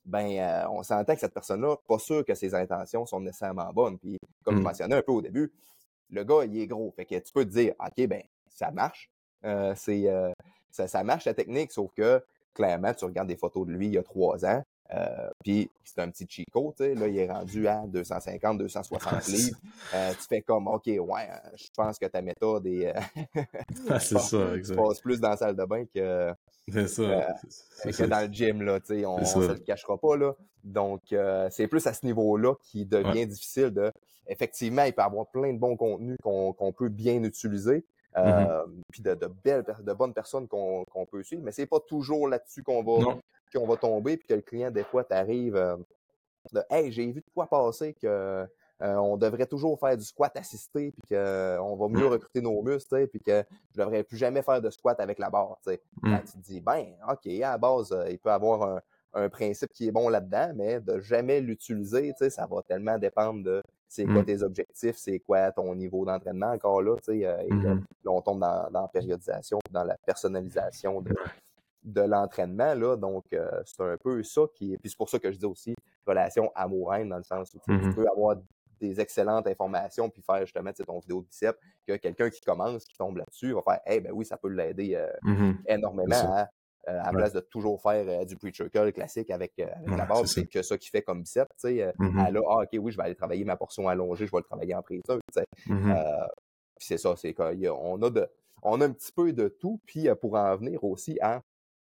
B: ben euh, on s'entend que cette personne-là, pas sûr que ses intentions sont nécessairement bonnes. Puis, comme je
A: Mm.
B: mentionnais un peu au début, le gars, il est gros. Fait que tu peux te dire, OK, ben, ça marche. Euh, c'est, euh, ça, ça marche la technique, sauf que clairement, tu regardes des photos de lui il y a trois ans, euh, puis c'est un petit Chico, tu sais, là, il est rendu à deux cent cinquante, deux cent soixante livres. Euh, tu fais comme, OK, ouais, euh, je pense que ta méthode est... euh,
A: Ah,
B: tu,
A: c'est
B: passes,
A: ça,
B: tu
A: exact.
B: passes plus dans la salle de bain que,
A: C'est ça.
B: euh,
A: C'est
B: que
A: c'est-
B: dans le gym, là, tu sais,
A: c'est
B: on, on se
A: ça.
B: le cachera pas, là. Donc, euh, c'est plus à ce niveau-là qui
A: Ouais.
B: devient difficile de... Effectivement, il peut y avoir plein de bons contenus qu'on qu'on peut bien utiliser,
A: Mhm.
B: euh, puis de, de belles, de bonnes personnes qu'on qu'on peut suivre, mais c'est pas toujours là-dessus qu'on va,
A: Non.
B: qu'on va tomber, puis que le client, des fois, t'arrive euh, de « Hey, j'ai vu de quoi passer que euh, on devrait toujours faire du squat assisté, puis qu'on va mieux
A: Mm.
B: recruter nos muscles, tu sais, puis que je devrais plus jamais faire de squat avec la barre, tu sais. » Ben,
A: Mm.
B: tu te dis, ben, OK, à la base, euh, il peut avoir un, un principe qui est bon là-dedans, mais de jamais l'utiliser, tu sais, ça va tellement dépendre de c'est quoi
A: Mm.
B: tes objectifs, c'est quoi ton niveau d'entraînement encore là, tu sais, euh, et là,
A: Mhm.
B: là, on tombe dans, dans la périodisation, dans la personnalisation de,
A: Ouais.
B: de l'entraînement, là, donc euh, c'est un peu ça qui est, puis c'est pour ça que je dis aussi relation amour-haine, dans le sens où tu sais, tu
A: Mhm.
B: peux avoir des excellentes informations, puis faire justement tu sais, ton vidéo de biceps, que quelqu'un qui commence, qui tombe là-dessus, va faire « Eh ben oui, ça peut l'aider euh,
A: Mhm. C'est
B: énormément
A: ça.
B: à, euh, à la
A: Ouais.
B: place de toujours faire euh, du preacher curl classique avec, euh, avec
A: Ouais,
B: la barre,
A: c'est
B: puis
A: ça.
B: c'est que ça qui fait comme biceps, tu sais, euh,
A: Mhm.
B: à là, ah, ok, oui, je vais aller travailler ma portion allongée, je vais le travailler en prise, tu sais.
A: Mhm.
B: Euh, puis c'est ça, c'est qu'on a de, on a un petit peu de tout, puis euh, pour en venir aussi à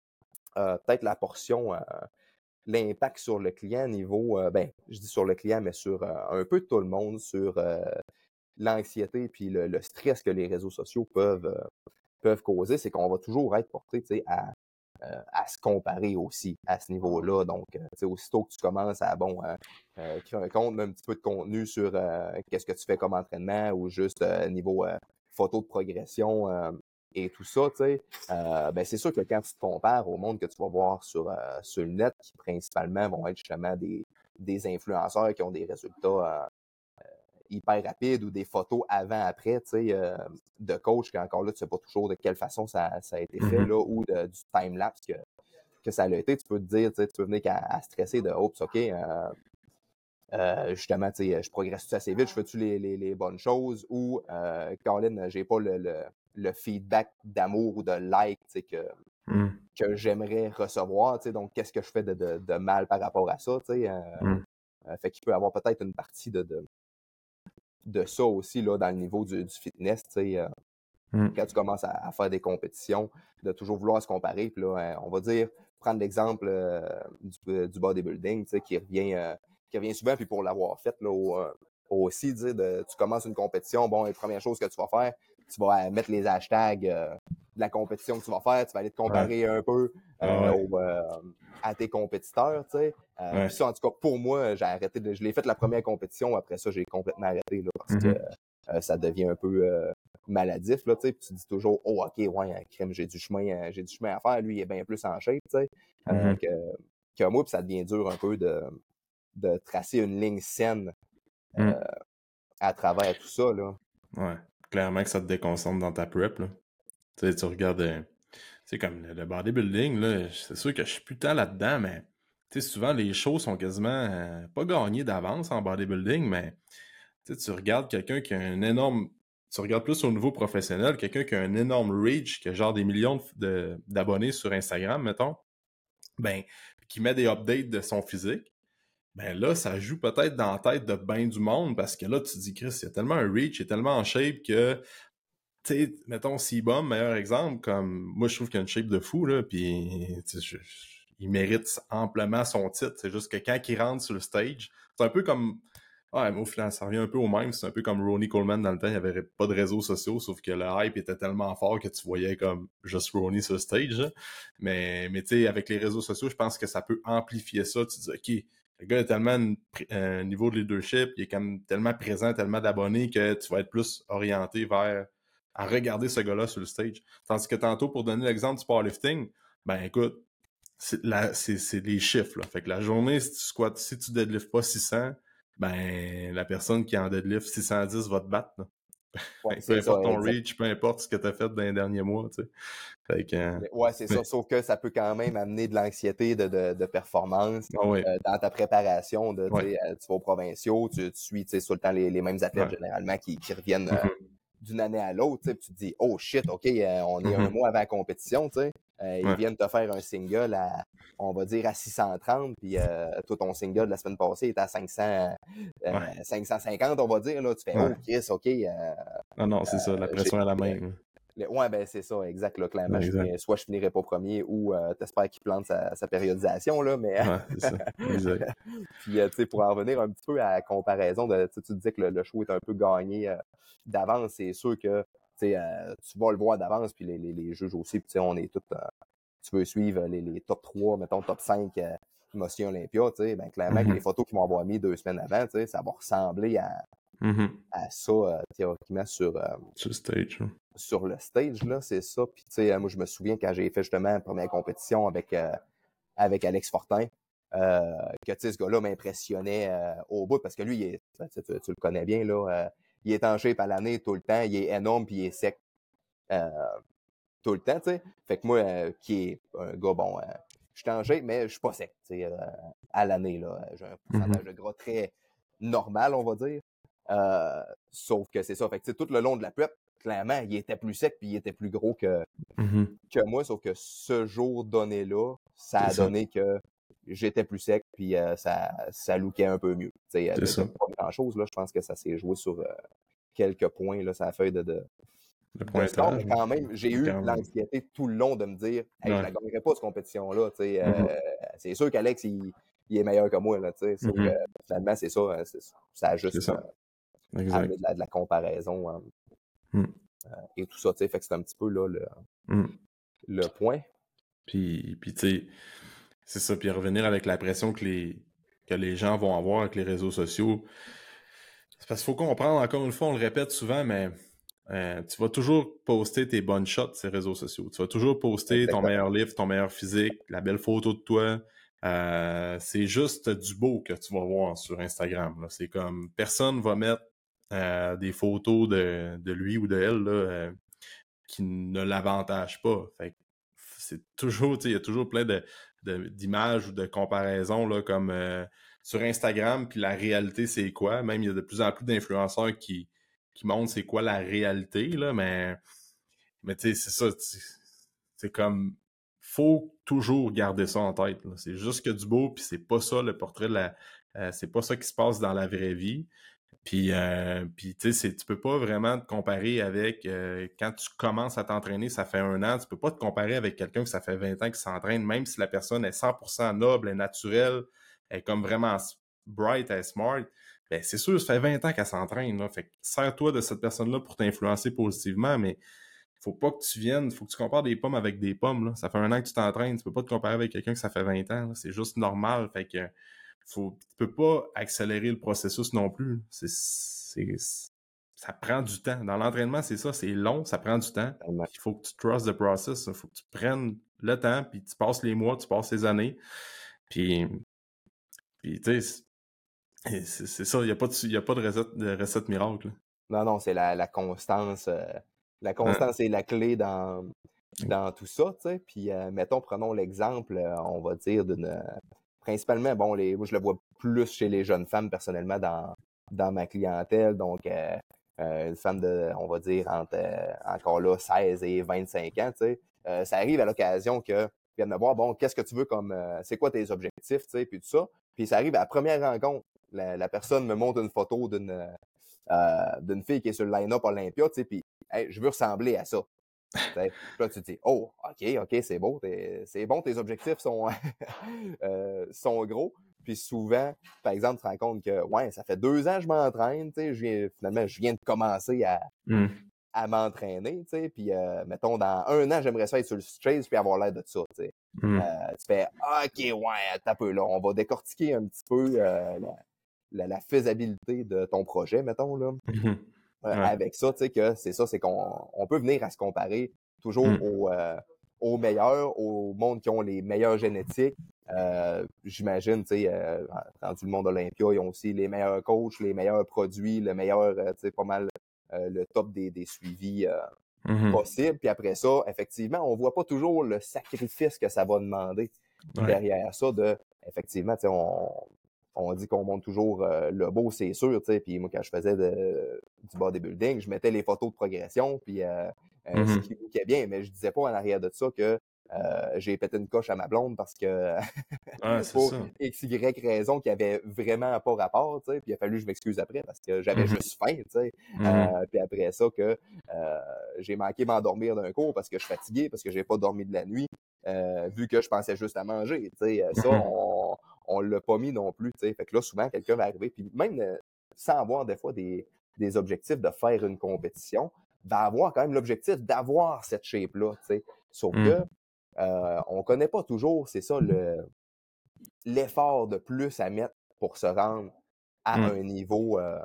B: euh, peut-être la portion, euh, l'impact sur le client niveau, euh, ben, je dis sur le client, mais sur euh, un peu tout le monde, sur euh, l'anxiété puis le, le stress que les réseaux sociaux peuvent, euh, peuvent causer, c'est qu'on va toujours être porté, tu sais, à, euh, à se comparer aussi à ce niveau-là. Donc, euh, tu sais, aussitôt que tu commences à, bon, euh, euh, créer un compte, un petit peu de contenu sur euh, qu'est-ce que tu fais comme entraînement ou juste euh, niveau euh, photo de progression euh, et tout ça, tu sais, euh, ben c'est sûr que quand tu te compares au monde que tu vas voir sur, euh, sur le net, qui principalement vont être justement des, des influenceurs qui ont des résultats euh, hyper rapides ou des photos avant-après, tu sais, euh, de coach, qu'encore là, tu sais pas toujours de quelle façon ça, ça a été fait,
A: Mhm.
B: là, ou de, du time-lapse que, que ça a été. Tu peux te dire, tu sais, tu peux venir qu'à, à stresser de, oups, OK, euh, euh, justement, tu sais, je progresse-tu assez vite, je fais-tu les, les, les bonnes choses, ou, euh, Colin, j'ai pas le, le, le feedback d'amour ou de like, tu sais, que,
A: Mhm.
B: que j'aimerais recevoir, tu sais, donc qu'est-ce que je fais de, de, de mal par rapport à ça, tu sais. Euh,
A: Mhm.
B: euh, fait qu'il peut y avoir peut-être une partie de, de, de ça aussi, là, dans le niveau du, du fitness, tu sais. Euh,
A: Mhm.
B: quand tu commences à, à faire des compétitions, de toujours vouloir se comparer. Puis là, euh, on va dire, prendre l'exemple euh, du, euh, du bodybuilding, tu sais, qui revient, euh, qui revient souvent, puis pour l'avoir fait, là, au, euh, aussi, dire, de, tu commences une compétition, bon, les premières choses que tu vas faire, tu vas euh, mettre les hashtags euh, de la compétition que tu vas faire, tu vas aller te
A: Ouais.
B: comparer un peu
A: Ah
B: euh,
A: ouais.
B: au, euh, à tes compétiteurs, tu sais. Euh,
A: Ouais.
B: puis ça, en tout cas, pour moi, j'ai arrêté, de, je l'ai fait la première compétition, après ça, j'ai complètement arrêté, là, parce que
A: Mhm.
B: euh, ça devient un peu... Euh, maladif, là, tu sais, puis tu dis toujours, oh, ok, ouais, crème, j'ai du chemin, euh, j'ai du chemin à faire, lui, il est bien plus en shape, tu sais, euh,
A: Mhm.
B: que, que moi, puis ça devient dur un peu de, de tracer une ligne saine euh,
A: Mhm.
B: à travers tout ça, là.
A: Ouais. Clairement que ça te déconcentre dans ta prep, là. Tu sais, tu regardes, euh, tu sais, comme le, le bodybuilding, là, c'est sûr que je suis plus tant là-dedans, mais tu sais, souvent, les shows sont quasiment euh, pas gagnés d'avance en bodybuilding, mais tu sais, tu regardes quelqu'un qui a un énorme... Tu regardes plus au niveau professionnel, quelqu'un qui a un énorme reach, qui a genre des millions de- de- d'abonnés sur Instagram, mettons, ben, qui met des updates de son physique, ben là, ça joue peut-être dans la tête de bien du monde, parce que là, tu te dis, Chris, il y a tellement un reach, il est tellement en shape que tu sais, mettons, C-Bomb, meilleur exemple, comme moi, je trouve qu'il a une shape de fou, là, puis tu sais, je- je- il mérite amplement son titre. C'est juste que quand il rentre sur le stage, c'est un peu comme. Ouais, mais au final, ça revient un peu au même. C'est un peu comme Ronnie Coleman dans le temps, il n'y avait pas de réseaux sociaux, sauf que le hype était tellement fort que tu voyais comme juste Ronnie sur le stage. Là. Mais, mais tu sais, avec les réseaux sociaux, je pense que ça peut amplifier ça. Tu te dis, OK, le gars a tellement une- un niveau de leadership, il est comme tellement présent, tellement d'abonnés que tu vas être plus orienté vers à regarder ce gars-là sur le stage. Tandis que tantôt, pour donner l'exemple du powerlifting, ben écoute, c'est, la, c'est, c'est les chiffres. Là. Fait que la journée, si tu squats, si tu deadlifts pas six cents, ben la personne qui en deadlift six cent dix va te battre. Là.
B: Ouais,
A: Fait que peu
B: c'est ça,
A: importe ton
B: exact.
A: reach, peu importe ce que tu as fait dans les derniers mois, tu sais. Fait que, euh,
B: Ouais, c'est ça. Sauf que ça peut quand même amener de l'anxiété de, de, de performance
A: ah oui,
B: euh, dans ta préparation. De, tu
A: ouais,
B: sais, euh, tu vas aux provinciaux, tu, tu suis tu sais, tout le temps les, les mêmes athlètes
A: ouais.
B: généralement qui, qui reviennent euh,
A: Mhm,
B: d'une année à l'autre. Tu sais, puis tu te dis, oh shit, OK, euh, on est un
A: mhm,
B: mois avant la compétition. Tu sais. Euh, ils
A: ouais,
B: viennent te faire un single à, on va dire, à six cent trente. Puis euh, toi, ton single de la semaine passée est à cinq cents, euh,
A: ouais,
B: cinq cent cinquante, on va dire. Là. Tu fais,
A: ouais.
B: oh Chris, OK. Euh,
A: Non, non, c'est ça, la
B: j'ai
A: pression est la même.
B: le- Ouais, ben c'est ça, exact. Là, clairement, je
A: Exact.
B: finis- soit je finirai pas premier ou euh, t'espères qu'il plante sa, sa périodisation, là, mais
A: Ouais, c'est ça. Exact.
B: puis euh, tu sais, pour en revenir un petit peu à la comparaison de tu sais, tu disais que le, le show est un peu gagné euh, d'avance, c'est sûr que tu sais, euh, tu vas le voir d'avance, puis les, les, les juges aussi, puis tu sais, on est tous euh, tu veux suivre les, les top trois, mettons top cinq euh, Motion Olympia, tu sais, ben clairement que les
A: Mhm,
B: photos qu'ils vont avoir mis deux semaines avant, tu sais, ça va ressembler à,
A: mhm.
B: à ça euh, théoriquement sur, euh,
A: Sur le stage, hein.
B: sur le stage, là, c'est ça. Puis, tu sais, moi, je me souviens quand j'ai fait justement la première compétition avec, euh, avec Alex Fortin, euh, que, tu sais, ce gars-là m'impressionnait euh, au bout parce que lui, il est, ben, tu, tu, tu le connais bien, là, euh, il est en shape à l'année tout le temps, il est énorme puis il est sec euh, tout le temps, tu sais. Fait que moi, euh, qui est un gars, bon, euh, je suis en shape, mais je suis pas sec, tu sais, euh, à l'année, là. J'ai un pourcentage
A: Mhm,
B: de gras très normal, on va dire. Euh, sauf que c'est ça. Fait que, tu sais, tout le long de la prep, clairement, il était plus sec puis il était plus gros que,
A: mhm.
B: que moi. Sauf que ce jour donné-là, ça
A: C'est
B: a
A: ça.
B: donné que j'étais plus sec puis euh, ça, ça lookait un peu mieux. Tu sais,
A: C'est
B: de, de
A: ça.
B: pas grand-chose, là. Je pense que ça s'est joué sur euh, quelques points, là, sa feuille de, de,
A: Le
B: de score, mais
A: pointage,
B: quand même, j'ai
A: mais
B: eu
A: quand même.
B: l'anxiété tout le long de me dire hey, je
A: Ouais.
B: la gagnerai pas, cette compétition-là. Tu sais,
A: Mhm,
B: euh, c'est sûr qu'Alex, il, il est meilleur que moi. Là, tu sais, sauf que
A: mhm.
B: finalement, c'est ça. hein, c'est- ça a
A: C'est
B: juste euh,
A: ça. Exact.
B: amené de la, de la comparaison hein,
A: Mm,
B: et tout ça. Tu sais, fait que c'est un petit peu là, le,
A: mm.
B: le point.
A: Puis, puis tu sais, c'est ça. Puis revenir avec la pression que les, que les gens vont avoir avec les réseaux sociaux. C'est parce qu'il faut comprendre, encore une fois, on le répète souvent, mais euh, tu vas toujours poster tes bonnes shots sur les réseaux sociaux. Tu vas toujours poster ton
B: Exactement.
A: meilleur livre, ton meilleur physique, la belle photo de toi. Euh, c'est juste du beau que tu vas voir sur Instagram, là. C'est comme personne va mettre euh, des photos de, de lui ou de elle là, euh, qui ne l'avantage pas. Fait que c'est toujours, tu sais, il y a toujours plein de, de- d'images ou de comparaisons là, comme euh, sur Instagram, puis la réalité, c'est quoi? Même il y a de plus en plus d'influenceurs qui, qui montrent c'est quoi la réalité, là, mais, mais tu sais, c'est ça. tu- C'est comme faut toujours garder ça en tête, là. C'est juste que du beau, puis c'est pas ça le portrait de la. euh, c'est pas ça qui se passe dans la vraie vie. Puis, euh, puis tu sais, c'est- tu peux pas vraiment te comparer avec euh, quand tu commences à t'entraîner, ça fait un an, tu peux pas te comparer avec quelqu'un que ça fait vingt ans qui s'entraîne, même si la personne est cent pour cent noble, est naturelle, elle est comme vraiment s- bright, elle est smart. Ben, c'est sûr, ça fait vingt ans qu'elle s'entraîne, là. Fait que sers-toi de cette personne-là pour t'influencer positivement, mais faut pas que tu viennes, faut que tu compares des pommes avec des pommes, là. Ça fait un an que tu t'entraînes, tu peux pas te comparer avec quelqu'un que ça fait vingt ans, là. C'est juste normal. Fait que faut, tu peux pas accélérer le processus non plus. C'est, c'est, ça prend du temps. Dans l'entraînement, c'est ça, c'est long, ça prend du temps.
B: Tellement.
A: Il faut que tu trust the process. Il faut que tu prennes le temps, puis tu passes les mois, tu passes les années. Puis, puis tu sais, c'est, c'est, c'est ça, il n'y a pas de, il y a pas de recette, de recette miracle, là.
B: Non, non, c'est la, la constance. euh, la
A: Hein?
B: constance est la clé dans, dans tout ça, tu sais. Puis, euh, mettons, prenons l'exemple, euh, on va dire, d'une. euh, principalement, bon, les, moi, je le vois plus chez les jeunes femmes, personnellement, dans, dans ma clientèle. Donc, euh, euh, une femme de, on va dire, entre, euh, encore là, seize et vingt-cinq ans, tu sais. Euh, ça arrive à l'occasion que viennent me voir, bon, qu'est-ce que tu veux comme, euh, c'est quoi tes objectifs, tu sais, puis tout ça. Puis, ça arrive à la première rencontre. La, la personne me montre une photo d'une euh, d'une fille qui est sur le line-up Olympia, tu sais, puis hey, je veux ressembler à ça. T'sais. Puis là, tu te dis, oh, OK, OK, c'est beau, c'est bon, tes objectifs sont, euh, sont gros. Puis souvent, par exemple, tu te rends compte que, ouais, ça fait deux ans que je m'entraîne, tu sais, je viens, finalement, je viens de commencer à,
A: Mm.
B: à m'entraîner, tu sais, puis euh, mettons, dans un an, j'aimerais ça être sur le stage puis avoir l'air de ça, tu sais.
A: Mm.
B: Euh, tu fais, OK, ouais, t'as peu là, on va décortiquer un petit peu euh, la, la, la faisabilité de ton projet, mettons, là.
A: Mhm.
B: Euh,
A: Ouais.
B: avec ça, tu sais, que c'est ça, c'est qu'on on peut venir à se comparer toujours
A: Mm.
B: aux, euh, aux meilleurs, au monde qui ont les meilleures génétiques. Euh, j'imagine, tu sais, euh, rendu le monde Olympia, ils ont aussi les meilleurs coachs, les meilleurs produits, le meilleur, euh, tu sais, pas mal euh, le top des, des suivis euh,
A: Mhm.
B: possibles. Puis après ça, effectivement, on voit pas toujours le sacrifice que ça va demander
A: Ouais.
B: derrière ça de, effectivement, tu sais, on, on dit qu'on monte toujours euh, le beau, c'est sûr, tu sais. Puis moi, quand je faisais de, du bodybuilding, je mettais les photos de progression, puis euh, euh, ce
A: Mhm.
B: qui lookait bien, mais je disais pas en arrière de ça que euh, j'ai pété une coche à ma blonde parce que
A: Ouais, c'est
B: pour
A: ça.
B: X Y raison qui avait vraiment pas rapport, tu sais. Puis il a fallu que je m'excuse après parce que j'avais
A: Mhm.
B: juste faim, tu sais.
A: Mhm.
B: Euh, puis après ça, que euh, j'ai manqué m'endormir d'un cours parce que je suis fatigué, parce que j'ai pas dormi de la nuit, euh, vu que je pensais juste à manger, tu sais. Ça,
A: Mhm.
B: on, on l'a pas mis non plus, tu sais. Fait que là, souvent, quelqu'un va arriver, puis même euh, sans avoir des fois des, des objectifs de faire une compétition, va avoir quand même l'objectif d'avoir cette shape-là, tu sais. Sauf que
A: Mhm.
B: euh, on connaît pas toujours, c'est ça, le l'effort de plus à mettre pour se rendre à
A: Mhm.
B: un niveau euh,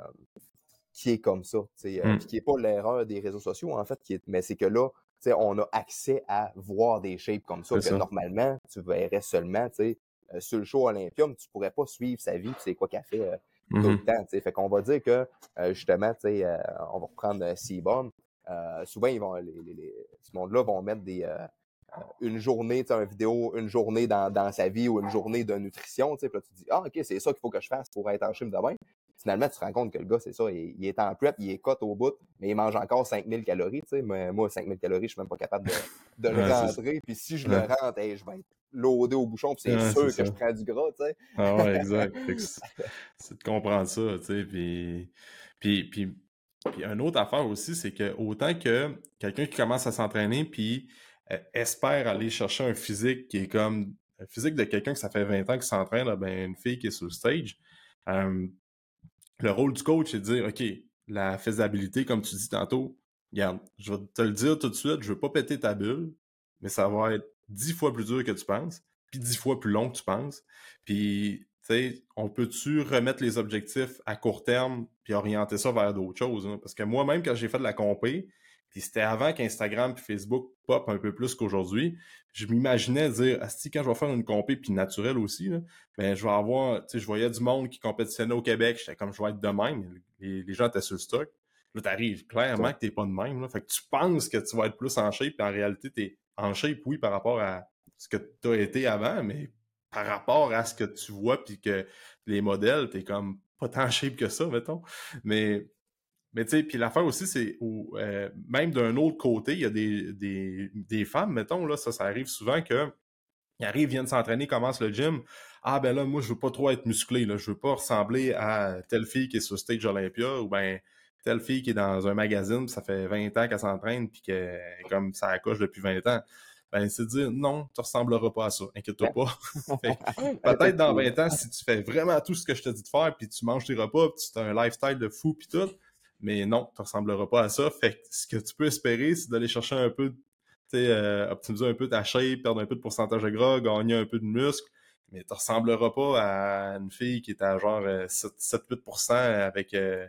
B: qui est comme ça, tu sais, euh, puis
A: Mhm.
B: qui est pas l'erreur des réseaux sociaux, en fait, qui est, mais c'est que là, tu sais, on a accès à voir des shapes comme ça
A: C'est
B: que
A: ça.
B: normalement, tu verrais seulement, tu sais, euh, sur le show Olympium, tu pourrais pas suivre sa vie, puis c'est quoi qu'elle fait euh, tout le
A: Mhm.
B: temps, tu sais. Fait qu'on va dire que, euh, justement, tu sais, euh, on va reprendre euh, C-Bomb. Euh, souvent, ils vont, les, les, les- ce monde-là vont mettre des, euh, euh, une journée, tu sais, une vidéo, une journée dans, dans sa vie ou une journée de nutrition, tu sais, puis là, tu te dis, ah, OK, c'est ça qu'il faut que je fasse pour être en shape demain. Finalement, tu te rends compte que le gars, c'est ça, il, il est en prep, il est cut au bout, mais il mange encore cinq mille calories, tu sais. Mais moi, cinq mille calories, je suis même pas capable de, de le
A: Ouais, c'est ça.
B: rentrer. Puis si je le
A: Ouais.
B: rentre, hey, je vais être loadé au bouchon, puis c'est
A: Ouais, c'est
B: sûr que
A: ça.
B: je prends du gras, tu sais.
A: Ah ouais, exact. Fait que c'est c'est de comprendre ça, tu sais, puis, puis, puis, puis une autre affaire aussi, c'est que autant que quelqu'un qui commence à s'entraîner puis euh, espère aller chercher un physique qui est comme un physique de quelqu'un que ça fait vingt ans qu'il s'entraîne, ah ben une fille qui est sur le stage, euh, le rôle du coach, c'est de dire, OK, la faisabilité, comme tu dis tantôt, regarde, je vais te le dire tout de suite, je veux pas péter ta bulle, mais ça va être dix fois plus dur que tu penses, puis dix fois plus long que tu penses. Puis, tu sais, on peut-tu remettre les objectifs à court terme, puis orienter ça vers d'autres choses, hein? Parce que moi-même, quand j'ai fait de la compé, puis c'était avant qu'Instagram puis Facebook pop un peu plus qu'aujourd'hui, je m'imaginais dire, asti, quand je vais faire une compé, puis naturelle aussi, là, ben, je vais avoir, tu sais, je voyais du monde qui compétitionnait au Québec, j'étais comme, je vais être de même. Les, les gens étaient sur le stock. Là, t'arrives clairement que t'es pas de même, là. Fait que tu penses que tu vas être plus en shape, puis en réalité, t'es en shape, oui, par rapport à ce que t'as été avant, mais par rapport à ce que tu vois, puis que les modèles, t'es comme pas tant shape que ça, mettons. Mais, mais tu sais, puis l'affaire aussi, c'est où, euh, même d'un autre côté, il y a des, des, des femmes, mettons, là, ça, ça arrive souvent que ils arrivent, viennent s'entraîner, commencent le gym. Ah ben là, moi, je veux pas trop être musclé, là. Je veux pas ressembler à telle fille qui est sur stage Olympia ou ben telle fille qui est dans un magazine, pis ça fait vingt ans qu'elle s'entraîne puis qu'elle est comme ça accroche depuis vingt ans. Ben, c'est de dire non, tu ressembleras pas à ça. Inquiète-toi
B: Ben,
A: pas. Fait que peut-être dans
B: effectivement.
A: vingt ans, si tu fais vraiment tout ce que je te dis de faire, puis tu manges tes repas, puis tu as un lifestyle de fou, puis tout, mais non, tu ressembleras pas à ça. Fait que ce que tu peux espérer, c'est d'aller chercher un peu tu sais, euh, optimiser un peu ta shape, perdre un peu de pourcentage de gras, gagner un peu de muscle, mais tu ressembleras pas à une fille qui est à genre euh, sept huit pour cent avec euh,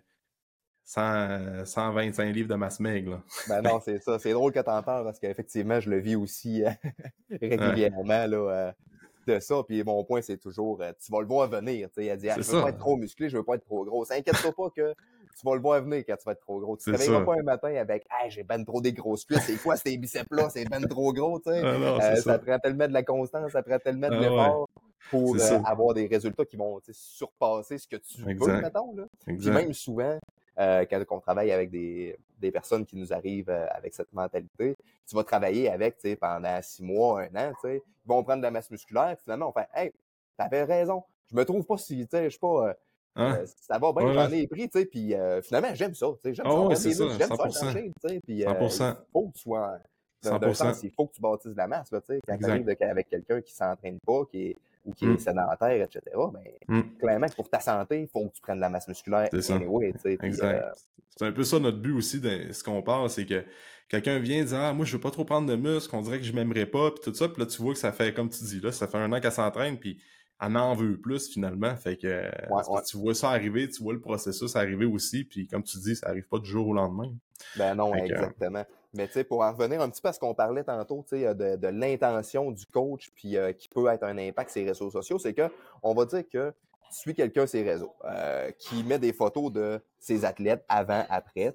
A: cent, cent vingt-cinq livres de masse maigre, là.
B: Ben non, c'est ça. C'est drôle que t'en parles parce qu'effectivement, je le vis aussi euh,
A: Ouais,
B: régulièrement là, euh, de ça. Puis mon point, c'est toujours, euh, tu vas le voir venir. Tu sais, elle dit, ah,
A: c'est
B: je veux pas être
A: ça.
B: trop musclé, je veux pas être trop gros. Inquiète-toi pas que tu vas le voir venir quand tu vas être trop gros. Tu te
A: C'est
B: réveilleras
A: ça.
B: pas un matin avec, ah, j'ai ben trop des grosses cuisses. C'est quoi ces biceps-là? C'est ben trop gros, tu sais.
A: Ah non, c'est
B: Euh,
A: ça.
B: ça prend tellement de la constance, ça prend tellement de
A: Ah ouais,
B: l'effort pour
A: c'est
B: euh,
A: ça.
B: avoir des résultats qui vont tu sais, surpasser ce que tu veux,
A: Exact.
B: mettons. Là. Puis
A: Exact.
B: même souvent, euh, quand on travaille avec des, des personnes qui nous arrivent euh, avec cette mentalité, tu vas travailler avec, tu sais, pendant six mois, un an, tu sais, ils vont prendre de la masse musculaire, puis finalement, on fait, hey, t'avais raison, je me trouve pas si, tu sais, je suis pas, euh,
A: Hein?
B: euh, ça va bien,
A: Ouais,
B: j'en
A: ouais.
B: ai pris, tu sais, puis euh, finalement, j'aime ça, tu sais, j'aime
A: Ah
B: ça
A: ouais,
B: avoir
A: c'est
B: des muscles,
A: ça,
B: j'aime
A: cent
B: ça
A: pour
B: être en
A: cent.
B: shape, tu sais, puis
A: cent
B: euh,
A: pour
B: il
A: cent.
B: faut que tu sois, d'un
A: cent
B: d'un
A: pour cent.
B: sens, il faut que tu bâtisses de la masse, là, tu sais, quand
A: Exact.
B: t'arrives avec quelqu'un qui s'entraîne pas, qui est, ou qui est
A: Hum,
B: sédentaire, et cetera, ben,
A: hum.
B: clairement que pour ta santé, il faut que tu prennes de la masse musculaire
A: C'est ça.
B: anyway, tu sais, puis
A: Exact.
B: euh,
A: C'est un peu ça notre but aussi de ce qu'on parle, c'est que quelqu'un vient dire ah moi je veux pas trop prendre de muscle, on dirait que je m'aimerais pas puis tout ça, puis là tu vois que ça fait comme tu dis là, ça fait un an qu'elle s'entraîne puis elle en veut plus finalement, fait que euh,
B: ouais,
A: c'est
B: ouais.
A: parce que tu vois ça arriver, tu vois le processus arriver aussi, puis comme tu dis, ça arrive pas du jour au lendemain.
B: Ben non,
A: Fait que euh,
B: exactement. Mais tu sais, pour en revenir un petit peu à ce qu'on parlait tantôt, tu sais, de, de l'intention du coach, puis euh, qui peut être un impact sur les réseaux sociaux, c'est que on va dire que tu suis quelqu'un sur les réseaux, euh, qui met des photos de ses athlètes avant, après, tu sais.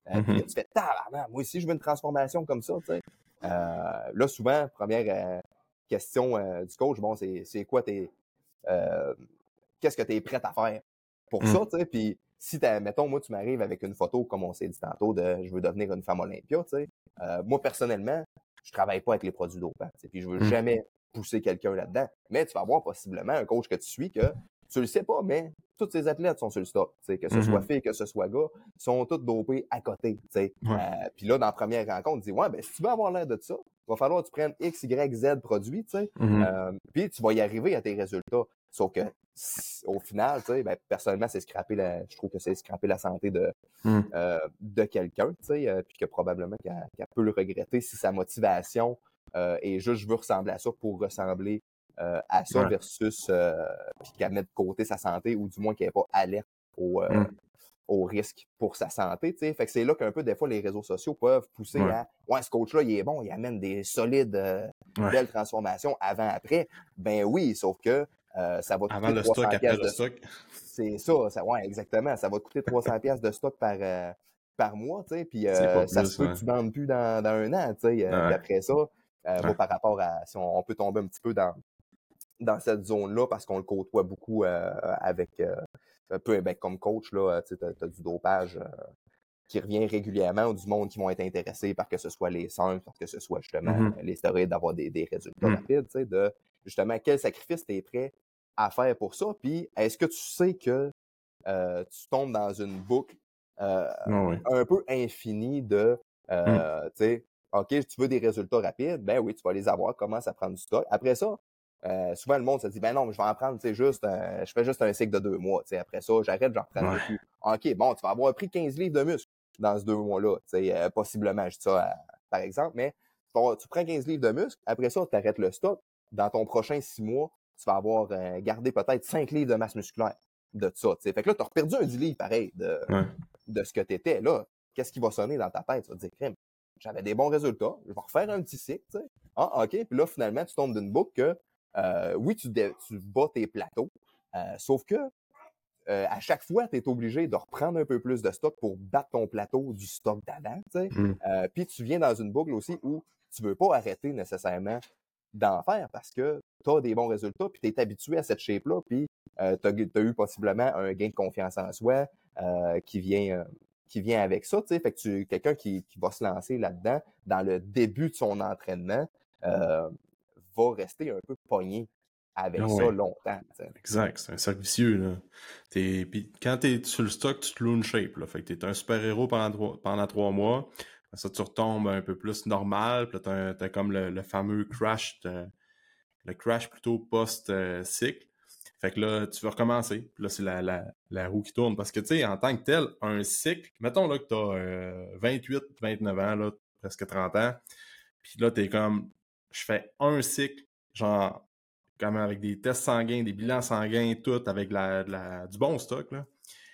B: Euh, puis que
A: Mhm.
B: tu fais, tabarnak, moi aussi, je veux une transformation comme ça, tu sais. Euh, là, souvent, première euh, question euh, du coach, bon, c'est c'est quoi tes... euh, qu'est-ce que tu es prêt à faire pour ça,
A: Mhm.
B: tu sais. Puis si, t'as- mettons, moi, tu m'arrives avec une photo, comme on s'est dit tantôt, de je veux devenir une femme Olympia, tu sais. Euh, moi, personnellement, je travaille pas avec les produits dopants, tu sais, puis je veux
A: Mhm.
B: jamais pousser quelqu'un là-dedans. Mais tu vas avoir possiblement un coach que tu suis que tu le sais pas, mais tous ces athlètes sont sur le stock, tu sais, que ce soit
A: Mhm.
B: filles, que ce soit gars, sont tous dopés à côté, tu sais.
A: Ouais.
B: Euh, puis là, dans la première rencontre, tu dis, ouais, ben, si tu veux avoir l'air de ça, il va falloir que tu prennes X, Y, Z produits, tu sais.
A: Mhm.
B: Euh, puis tu vas y arriver à tes résultats. Sauf que au final, tu sais, ben, personnellement, c'est scraper la, je trouve que c'est scraper la santé de,
A: Mhm.
B: euh, de quelqu'un, tu sais, euh, puis que probablement qu'elle qu'elle peut le regretter si sa motivation euh, est juste je veux ressembler à ça pour ressembler euh, à ça
A: Ouais.
B: versus euh, puis qu'elle mette de côté sa santé ou du moins qu'elle n'est pas alerte au, euh,
A: Mhm.
B: au risque pour sa santé, tu sais. Fait que c'est là qu'un peu, des fois, les réseaux sociaux peuvent pousser
A: Ouais.
B: à ouais, ce coach-là, il est bon, il amène des solides, euh,
A: Ouais.
B: belles transformations avant-après. Ben oui, sauf que euh, ça va te
A: Avant
B: coûter
A: le
B: trois
A: stock,
B: cents
A: après
B: pièces
A: le
B: de
A: stock.
B: c'est ça, ça, ouais, exactement. Ça va te coûter trois cents pièces de stock par, euh, par mois, tu sais, puis
A: C'est pas
B: euh, ça se
A: plus,
B: peut que
A: ouais.
B: tu vendes plus dans, dans un an, tu sais. Euh, puis
A: Ouais.
B: après ça, euh, moi,
A: Ouais.
B: par rapport à, si on, on peut tomber un petit peu dans, dans cette zone-là, parce qu'on le côtoie beaucoup euh, avec, euh, un peu ben, comme coach, là, tu sais, t'as, t'as du dopage euh, qui revient régulièrement ou du monde qui vont être intéressés par que ce soit les cinq, par que ce soit justement
A: Mhm.
B: les stéroïdes, d'avoir des, des résultats
A: Mhm.
B: rapides, tu sais, de justement quel sacrifice tu es prêt à faire pour ça, puis est-ce que tu sais que euh, tu tombes dans une boucle euh,
A: Ouais, ouais.
B: un peu infinie de,
A: Mhm.
B: euh, tu sais, OK, tu veux des résultats rapides, ben oui, tu vas les avoir, commence à prendre du stock. Après ça, euh, souvent le monde se dit, ben non, je vais en prendre, tu sais, juste, un- je fais juste un cycle de deux mois, tu sais, après ça, j'arrête, j'en reprendrai
A: Ouais.
B: plus. OK, bon, tu vas avoir pris quinze livres de muscle dans ce deux mois-là, tu sais, euh, possiblement, je dis ça euh, par exemple, mais tu, vas- tu prends quinze livres de muscle, après ça, tu arrêtes le stock. Dans ton prochain six mois, tu vas avoir euh, gardé peut-être cinq livres de masse musculaire de ça, tu sais. Fait que là, tu as perdu un dix livres pareil de,
A: Ouais.
B: de ce que tu étais. Là, qu'est-ce qui va sonner dans ta tête? Tu vas te dire, crème, j'avais des bons résultats, je vais refaire un petit cycle, tu sais. Ah, OK. Puis là, finalement, tu tombes d'une boucle que, euh, oui, tu, dé- tu bats tes plateaux, euh, sauf que euh, à chaque fois, tu es obligé de reprendre un peu plus de stock pour battre ton plateau du stock d'avant, tu sais.
A: Mhm.
B: Euh, puis tu viens dans une boucle aussi où tu veux pas arrêter nécessairement d'en faire parce que tu as des bons résultats, puis tu es habitué à cette shape-là, puis euh, tu as eu possiblement un gain de confiance en soi euh, qui vient euh, qui vient avec ça, tu sais. Fait que tu quelqu'un qui, qui va se lancer là-dedans dans le début de son entraînement euh, va rester un peu pogné
A: Ah
B: avec ça
A: ouais.
B: longtemps, tu sais.
A: Exact, c'est un cercle vicieux, là. T'es... Puis quand t'es sur le stock, tu te loues une shape, là. Fait que t'es un super-héros pendant trois, pendant trois mois. Après ça, tu retombes un peu plus normal. Puis là, t'as, un- t'as comme le, le fameux crash, t'as- le crash plutôt post-cycle. Fait que là, tu vas recommencer. Puis là, c'est la, la, la roue qui tourne. Parce que, tu sais, en tant que tel, un cycle, mettons là que t'as euh, vingt-huit, vingt-neuf ans, là, presque trente ans. Puis là, t'es comme, je fais un cycle, genre, comme avec des tests sanguins, des bilans sanguins, tout, avec la, de la, du bon stock, là.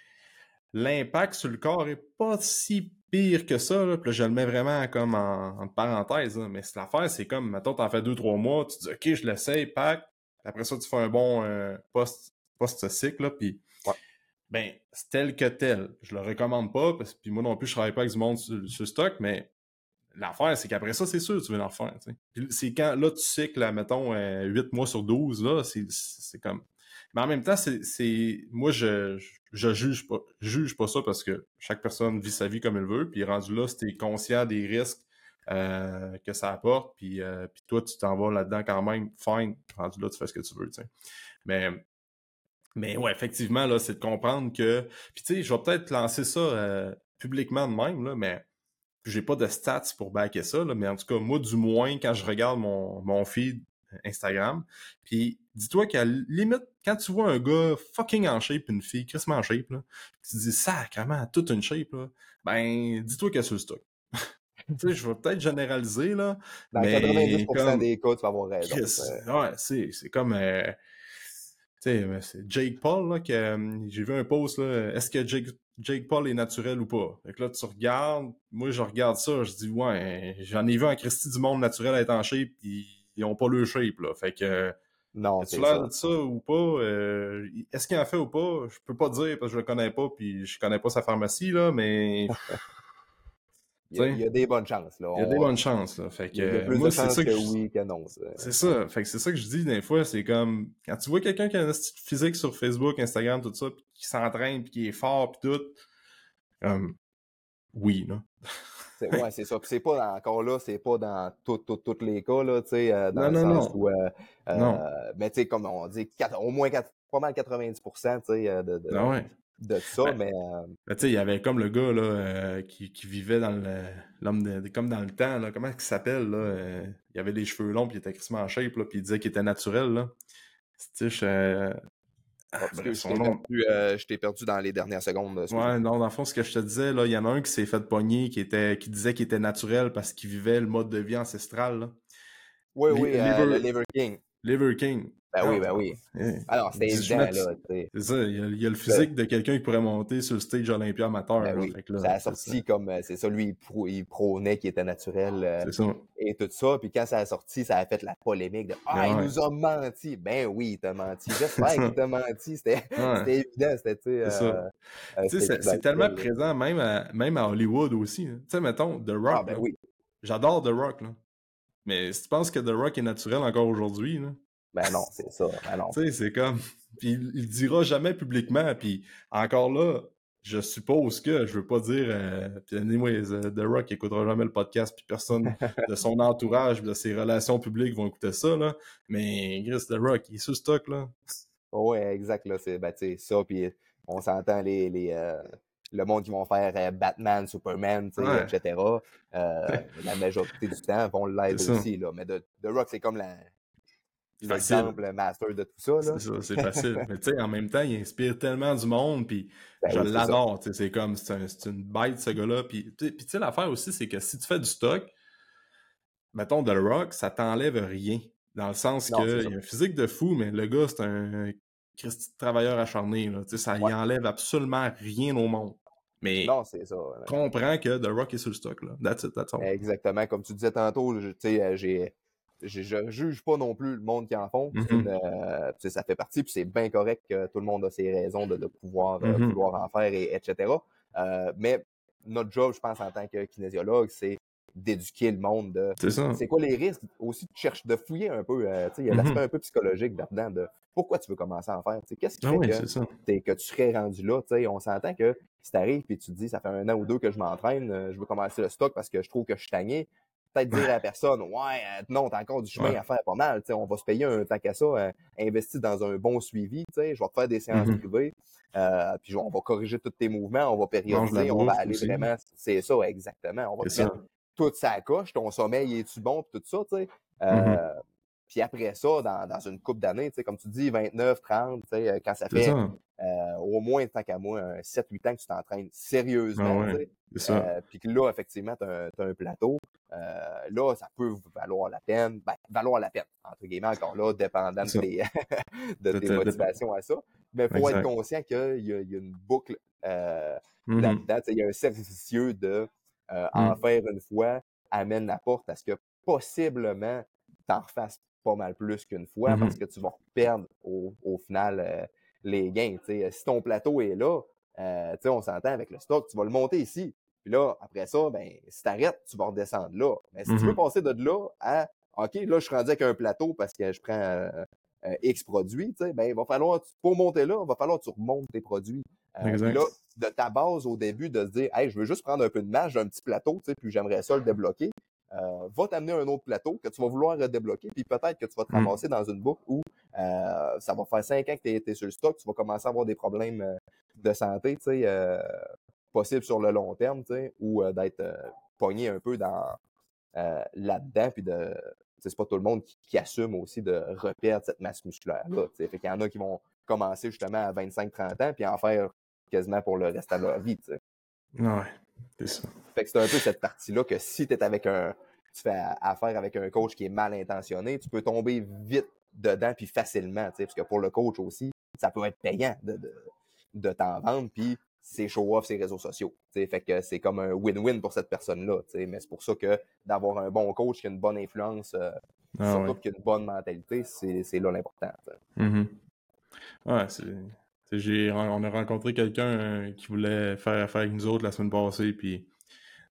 A: L'impact sur le corps est pas si pire que ça, là. Puis là, je le mets vraiment comme en, en parenthèse, là. Mais l'affaire, c'est comme, mettons, t'en fais deux, trois mois, tu te dis, OK, je l'essaye, pack. Après ça, tu fais un bon euh, post, post-cycle, là, puis
B: Ouais.
A: ben, c'est tel que tel. Je le recommande pas, parce que puis moi non plus, je travaille pas avec du monde sur, sur stock, mais l'affaire, c'est qu'après ça, c'est sûr tu veux en refaire. T'sais. Puis c'est quand, là, tu sais que, là, mettons, euh, huit mois sur douze, là, c'est, c'est comme... Mais en même temps, c'est... c'est... Moi, je, je, je juge pas je juge pas ça parce que chaque personne vit sa vie comme elle veut, puis rendu là, si t'es conscient des risques euh, que ça apporte, puis, euh, puis toi, tu t'en vas là-dedans quand même, fine, rendu là, tu fais ce que tu veux, tu sais. Mais... Mais ouais, effectivement, là, c'est de comprendre que... Puis tu sais, je vais peut-être lancer ça euh, publiquement de même, là, mais j'ai pas de stats pour backer ça, là, mais en tout cas, moi, du moins, quand je regarde mon, mon feed Instagram, puis dis-toi qu'à la limite, quand tu vois un gars fucking en shape, une fille crissement en shape, là, tu te dis sacrément toute une shape, là, ben, dis-toi qu'elle est sur le stock. Tu sais, je vais peut-être généraliser, là,
B: Dans quatre-vingt-dix
A: mais
B: pour cent
A: comme
B: des cas, tu vas avoir raison.
A: Chris, ouais, c'est, c'est comme euh, tu sais, c'est Jake Paul, là, que euh, j'ai vu un post, là, est-ce que Jake, Jake Paul est naturel ou pas? Fait que là, tu regardes, moi, je regarde ça, je dis, ouais, j'en ai vu en Christie du monde naturel être en shape, pis ils ont pas le shape, là. Fait que, euh,
B: Non,
A: as-tu
B: c'est
A: l'air
B: ça.
A: de ça ou pas? Euh, est-ce qu'il en fait ou pas? Je peux pas dire, parce que je le connais pas, puis je connais pas sa pharmacie, là, mais
B: il y a, il y a des bonnes chances. Là.
A: Il y a des
B: On,
A: bonnes chances. Là. Fait que,
B: il, y a, il y a plus
A: moi,
B: de
A: c'est
B: chances
A: ça
B: que,
A: que je...
B: oui que non. Ça.
A: C'est ça. Fait que c'est ça que je dis des fois. C'est comme quand tu vois quelqu'un qui a un style physique sur Facebook, Instagram, tout ça, pis qui s'entraîne, puis qui est fort, puis tout. Comme, oui, là.
B: C'est, ouais, c'est ça. Puis c'est pas dans- encore là, c'est pas dans tous tout, tout, tous les cas, là, tu sais, euh, dans
A: Non,
B: le
A: non,
B: sens
A: non.
B: où, euh,
A: Non.
B: euh, mais tu sais, comme on dit, quatre- au moins quatre- pas mal quatre-vingt-dix pour cent, tu sais, euh, de,
A: Ah
B: de,
A: ouais.
B: de ça,
A: Ben,
B: mais euh,
A: ben, tu sais, il y avait comme le gars là, euh, qui, qui vivait dans le l'homme de, comme dans le temps, là. Comment il s'appelle, là? euh, il avait des cheveux longs, puis il était crissement en shape, là, puis il disait qu'il était naturel, là. Stitch, euh...
B: oh,
A: ah, bref,
B: excuse, je
A: son
B: t'ai
A: nom.
B: perdu, euh, je t'ai perdu dans les dernières secondes, excuse-moi.
A: Ouais, non, dans le fond, ce que je te disais, là, il y en a un qui s'est fait pogner, qui était, qui disait qu'il était naturel parce qu'il vivait le mode de vie ancestral, là.
B: Oui,
A: Li-
B: oui, euh, le
A: Liver,
B: Liver King.
A: Liver King.
B: Ben oui,
A: Non,
B: ben
A: non.
B: oui.
A: Eh,
B: Alors,
A: il
B: c'était
A: dit, je
B: évident,
A: mets-
B: là, tu sais.
A: c'est ça, il y a, il y a le
B: Le-
A: physique de quelqu'un qui pourrait monter sur le stage Olympia amateur,
B: Ben
A: là.
B: oui,
A: Fait que là,
B: ça a
A: c'est ça.
B: sorti comme, euh, c'est ça, lui, il, prô- il prônait qu'il était naturel euh,
A: C'est ça.
B: et tout ça. Puis quand ça a sorti, ça a fait la polémique de « Ah, il
A: Ouais.
B: nous a menti! » Ben oui, il t'a menti.
A: C'est
B: J'espère
A: ça.
B: qu'il t'a menti. C'était
A: Ouais,
B: c'était évident, c'était, tu sais,
A: c'est ça.
B: euh, euh,
A: Tu sais,
B: c'était
A: c'est
B: écrit dans
A: c'est
B: le
A: tellement
B: ciel, là.
A: présent même à, même à Hollywood aussi, hein. Tu sais, mettons, The
B: Ah,
A: Rock,
B: ben
A: là.
B: oui.
A: J'adore The Rock, là. Mais si tu penses que The Rock est naturel encore aujourd'hui, là,
B: Ben non, c'est ça. Ben non.
A: tu sais, c'est comme... Puis il, il le dira jamais publiquement, puis encore là, je suppose que, je veux pas dire... Euh... Puis anyways, euh, The Rock écoutera jamais le podcast, puis personne de son entourage, de ses relations publiques vont écouter ça, là. Mais Chris, The Rock, il est sous stock, là.
B: Ouais, exact, là. C'est, ben, tu sais, ça, puis on s'entend les... les euh, le monde qui vont faire euh, Batman, Superman, tu sais,
A: Ouais,
B: et cetera. Euh, la majorité du temps vont
A: c'est
B: l'être
A: ça.
B: aussi, là. Mais The, The Rock, c'est comme la,
A: Facile.
B: l'exemple master de tout ça,
A: C'est
B: là.
A: ça, c'est facile. Mais tu sais, en même temps, il inspire tellement du monde, puis
B: Ben
A: je
B: oui, c'est ça.
A: l'adore. Tu sais, c'est comme, c'est un- c'est une bête, ce gars-là. Puis tu sais, puis tu sais, l'affaire aussi, c'est que si tu fais du stock, mettons The Rock, ça t'enlève rien. Dans le sens
B: Non, c'est
A: que
B: ça.
A: il a un physique de fou, mais le gars, c'est un Christy de travailleur acharné, là. Tu sais, ça y
B: Ouais.
A: enlève absolument rien au monde. Mais
B: Non, c'est ça. Ouais.
A: comprends que The Rock est sur le stock, là. That's it, that's all.
B: Exactement. Comme tu disais tantôt, je- tu sais, euh, j'ai, j'ai- je juge pas non plus le monde qui en font. C'est
A: Mhm.
B: une, euh, tu sais, ça fait partie, puis c'est bien correct que tout le monde a ses raisons de, de pouvoir euh,
A: Mhm.
B: vouloir en faire, et, etc. Euh, mais notre job, je pense, en tant que kinésiologue, c'est d'éduquer le monde de
A: C'est ça.
B: c'est quoi les risques, aussi de chercher, de fouiller un peu. euh, tu sais, il y a
A: Mhm.
B: l'aspect un peu psychologique là-dedans de pourquoi tu veux commencer à en faire. Tu sais, qu'est-ce qui
A: Ah
B: fait
A: oui,
B: que,
A: c'est ça.
B: t'es- que tu serais rendu là? Tu sais, on s'entend que si t'arrives et tu te dis ça fait un an ou deux que je m'entraîne, euh, je veux commencer le stock parce que je trouve que je suis tanné. Peut-être dire à la personne, ouais, euh, non, t'as encore du chemin
A: Ouais.
B: à faire pas mal. Tu sais, on va se payer un tant qu'à ça, euh, investi dans un bon suivi. Tu sais, je vais te faire des séances
A: Mhm.
B: privées. Euh, puis on va corriger tous tes mouvements, on va
A: Mange la
B: périodiser, on va
A: bouffe
B: aller
A: aussi.
B: vraiment. C'est ça, exactement. On va
A: C'est
B: te mettre
A: ça.
B: toute sa coche, ton sommeil est-tu bon, puis tout ça, tu sais.
A: Mhm.
B: Euh, Puis après ça, dans, dans une couple d'années, tu sais, comme tu dis, vingt-neuf, trente, tu sais, euh, quand ça
A: C'est
B: fait
A: ça.
B: euh, au moins, tant qu'à moi, un sept huit ans que tu t'entraînes
A: Ah
B: sérieusement, tu
A: ouais,
B: sais,
A: c'est ça.
B: euh, puis que là, effectivement, tu as, un plateau, euh, là, ça peut valoir la peine, ben, valoir la peine, entre guillemets, encore là, dépendant de
A: C'est ça.
B: tes, de
A: De-
B: tes
A: de- de-
B: motivations à ça. Mais il faut être
A: Exact.
B: conscient qu'il y, a- il y a une boucle euh,
A: Mhm.
B: là-dedans, tu sais, il y a un cercle vicieux de euh, en
A: Mhm.
B: faire une fois amène la porte à ce que possiblement t'en refasses pas mal plus qu'une fois parce
A: Mhm.
B: que tu vas perdre au, au final euh, les gains. Tu sais, si ton plateau est là, euh, tu sais, on s'entend avec le stock, tu vas le monter ici. Puis là, après ça, ben, si t'arrêtes, tu vas redescendre là. Mais si tu veux
A: Mhm.
B: passer de là à OK, là, je suis rendu avec un plateau parce que je prends euh, euh, X produits, tu sais, ben, il va falloir, pour monter là, il va falloir que tu remontes tes produits. Euh, puis
A: Exact.
B: là, de ta base au début, de se dire, hey, je veux juste prendre un peu de marge, j'ai un petit plateau, tu sais, puis j'aimerais ça le débloquer. Euh, va t'amener un autre plateau que tu vas vouloir débloquer, puis peut-être que tu vas te
A: Mhm.
B: ramasser dans une boucle où euh, ça va faire cinq ans que tu es sur le stock, tu vas commencer à avoir des problèmes euh, de santé, tu sais, euh, possibles sur le long terme, tu sais, ou euh, d'être euh, pogné un peu dans euh, là-dedans, puis de c'est pas tout le monde qui, qui assume aussi de reperdre cette masse musculaire-là. Fait qu'il y en a qui vont commencer justement à vingt-cinq trente ans, puis en faire quasiment pour le reste de leur vie. T'sais.
A: Ouais, c'est ça.
B: Fait que c'est un peu cette partie-là que si tu es avec un. Tu fais affaire avec un coach qui est mal intentionné, tu peux tomber vite dedans puis facilement. Parce que pour le coach aussi, ça peut être payant de, de, de t'en vendre, puis c'est show-off ses réseaux sociaux. T'sais. Fait que c'est comme un win-win pour cette personne-là. T'sais. Mais c'est pour ça que d'avoir un bon coach qui a une bonne influence, euh,
A: Ah
B: surtout
A: ouais.
B: qui a une bonne mentalité, c'est, c'est là l'important.
A: Mhm. Ouais, c'est. c'est j'ai, on a rencontré quelqu'un euh, qui voulait faire affaire avec nous autres la semaine passée, puis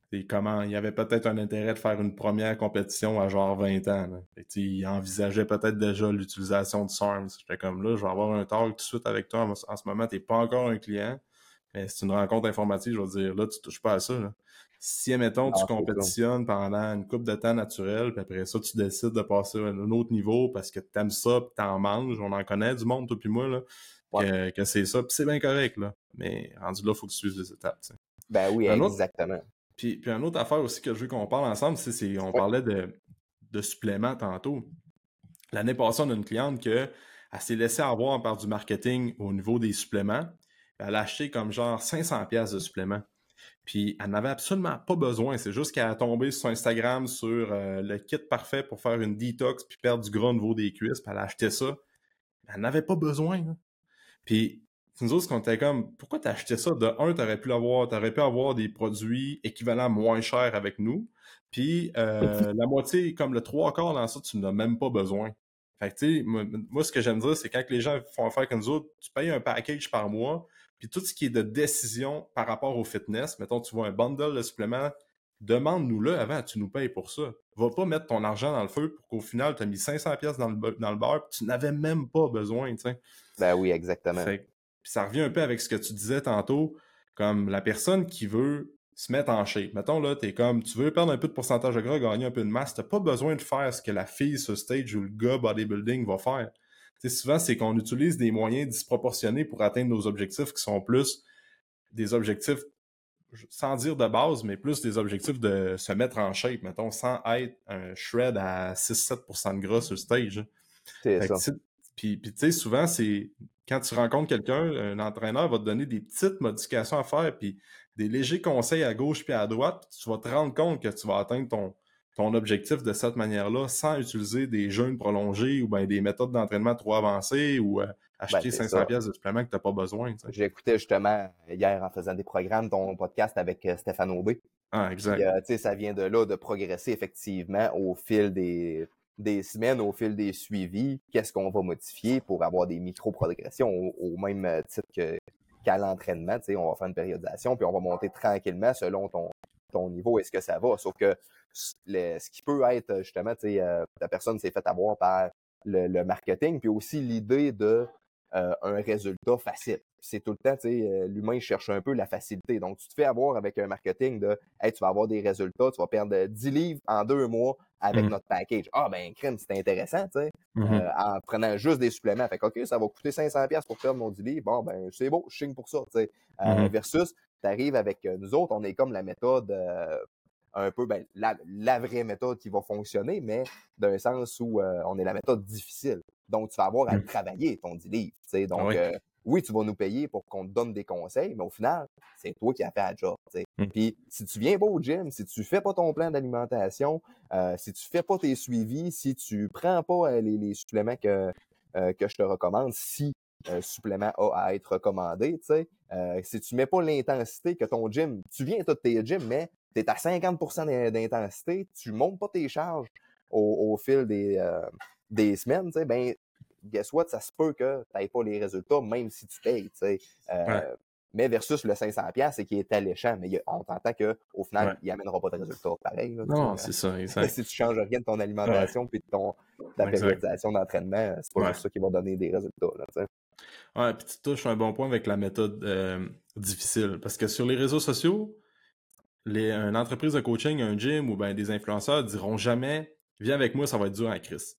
A: Et comment il y avait peut-être un intérêt de faire une première compétition à genre vingt ans. Là. Fait que, il envisageait peut-être déjà l'utilisation de SARMS. J'étais comme là, je vais avoir un talk tout de suite avec toi. En, en ce moment, tu n'es pas encore un client. Mais c'est une rencontre informatique, je vais dire, là, tu touches pas à ça. Là. Si, admettons, tu
B: Non, c'est ça.
A: compétitionnes pendant une couple de temps naturel, puis après ça, tu décides de passer à un autre niveau parce que tu aimes ça, puis tu en manges, on en connaît du monde, toi puis moi, là,
B: Ouais.
A: que, que c'est ça, puis c'est bien correct, là. Mais rendu là, il faut que tu suives les étapes. T'sais.
B: Ben oui,
A: Puis un autre,
B: exactement.
A: puis, puis une autre affaire aussi que je veux qu'on parle ensemble, c'est, c'est on
B: Ouais.
A: parlait de, de suppléments tantôt. L'année passée, on a une cliente qui s'est laissée avoir par du marketing au niveau des suppléments. Elle a acheté comme genre cinq cents pièces de suppléments. Puis elle n'avait absolument pas besoin. C'est juste qu'elle a tombé sur Instagram sur euh, le kit parfait pour faire une détox puis perdre du gras au niveau des cuisses. Puis elle a acheté ça. Elle n'avait pas besoin. Hein. Puis nous autres, on était comme, pourquoi t'as acheté ça? De un, t'aurais pu l'avoir, t'aurais pu avoir des produits équivalents moins chers avec nous. Puis euh, la moitié, comme le trois quarts dans ça, tu n'as même pas besoin. Fait que tu sais, moi, moi, ce que j'aime dire, c'est quand les gens font affaire avec nous autres, tu payes un package par mois, puis tout ce qui est de décision par rapport au fitness, mettons, tu vois un bundle de suppléments, demande-nous-le avant, tu nous payes pour ça. Va pas mettre ton argent dans le feu pour qu'au final, tu as mis cinq cents pièces dans le, dans le beurre, puis tu n'avais même pas besoin, tu sais.
B: Ben oui, exactement.
A: Fait puis ça revient un peu avec ce que tu disais tantôt, comme la personne qui veut se mettre en shape. Mettons, là, t'es comme, tu veux perdre un peu de pourcentage de gras, gagner un peu de masse, t'as pas besoin de faire ce que la fille sur stage ou le gars bodybuilding va faire. T'sais, souvent, c'est qu'on utilise des moyens disproportionnés pour atteindre nos objectifs qui sont plus des objectifs, sans dire de base, mais plus des objectifs de se mettre en shape, mettons, sans être un shred à six à sept pour cent de gras sur stage.
B: C'est
A: Fait que,
B: ça.
A: puis, puis tu sais, souvent, c'est quand tu rencontres quelqu'un, un entraîneur va te donner des petites modifications à faire, puis des légers conseils à gauche puis à droite, puis tu vas te rendre compte que tu vas atteindre ton, ton objectif de cette manière-là sans utiliser des jeûnes prolongés ou ben des méthodes d'entraînement trop avancées ou euh,
B: Ben,
A: acheter
B: c'est
A: cinq cents
B: ça.
A: pièces de suppléments que tu n'as pas besoin. T'sais.
B: J'écoutais justement hier en faisant des programmes ton podcast avec euh, Stéphane Aubé.
A: Ah,
B: Puis,
A: exact.
B: euh, tu sais, ça vient de là, de progresser effectivement au fil des, des semaines, au fil des suivis. Qu'est-ce qu'on va modifier pour avoir des micro-progressions au, au même euh, titre que, qu'à l'entraînement. Tu sais, on va faire une périodisation, puis on va monter tranquillement selon ton, ton niveau. Est-ce que ça va? Sauf que le, ce qui peut être, justement, tu sais, euh, la personne s'est fait avoir par le, le marketing, puis aussi l'idée de euh, un résultat facile. C'est tout le temps, tu sais, euh, l'humain cherche un peu la facilité. Donc, tu te fais avoir avec un marketing de « Hey, tu vas avoir des résultats, tu vas perdre dix livres en deux mois avec
A: Mhm.
B: notre package. » Ah, ben, crème, c'est intéressant, tu sais,
A: Mhm.
B: euh, en prenant juste des suppléments. Fait que, OK, ça va coûter cinq cents dollars pour perdre mon dix livres. Bon, ben, c'est beau, je signe pour ça, tu sais. Euh,
A: Mhm.
B: versus, tu arrives avec euh, nous autres, on est comme la méthode euh, un peu, ben, la, la vraie méthode qui va fonctionner, mais d'un sens où euh, on est la méthode difficile. Donc, tu vas avoir à le
A: Mhm.
B: travailler, ton dix livres. Tu sais. Donc,
A: Oui.
B: euh, oui, tu vas nous payer pour qu'on te donne des conseils, mais au final, c'est toi qui as fait la job. Tu sais.
A: Mhm.
B: Puis, si tu viens pas au gym, si tu fais pas ton plan d'alimentation, euh, si tu fais pas tes suivis, si tu prends pas euh, les, les suppléments que, euh, que je te recommande, si un supplément a à être recommandé, tu sais, euh, si tu mets pas l'intensité que ton gym, tu viens à tous tes gyms, mais tu es à cinquante pour cent d'intensité, tu montes pas tes charges au, au fil des, euh, des semaines, tu sais, ben, guess what, ça se peut que tu n'aies pas les résultats, même si tu payes, tu sais. Euh,
A: Ouais.
B: Mais versus le cinq cents dollars, c'est qui est alléchant, mais il y a- on t'entend qu'au final,
A: Ouais.
B: il n'amènera pas de résultats pareil. Là, tu
A: Non,
B: sais.
A: c'est ça, exact.
B: Si tu changes rien de ton
A: Ouais.
B: alimentation puis de ton, ta
A: Exact.
B: périodisation d'entraînement, c'est pas
A: Ouais.
B: juste ça qui va donner des résultats. Là, tu sais.
A: Ouais, puis tu touches un bon point avec la méthode euh, difficile. Parce que sur les réseaux sociaux, les, une entreprise de coaching, un gym ou ben des influenceurs diront jamais viens avec moi, ça va être dur en crise.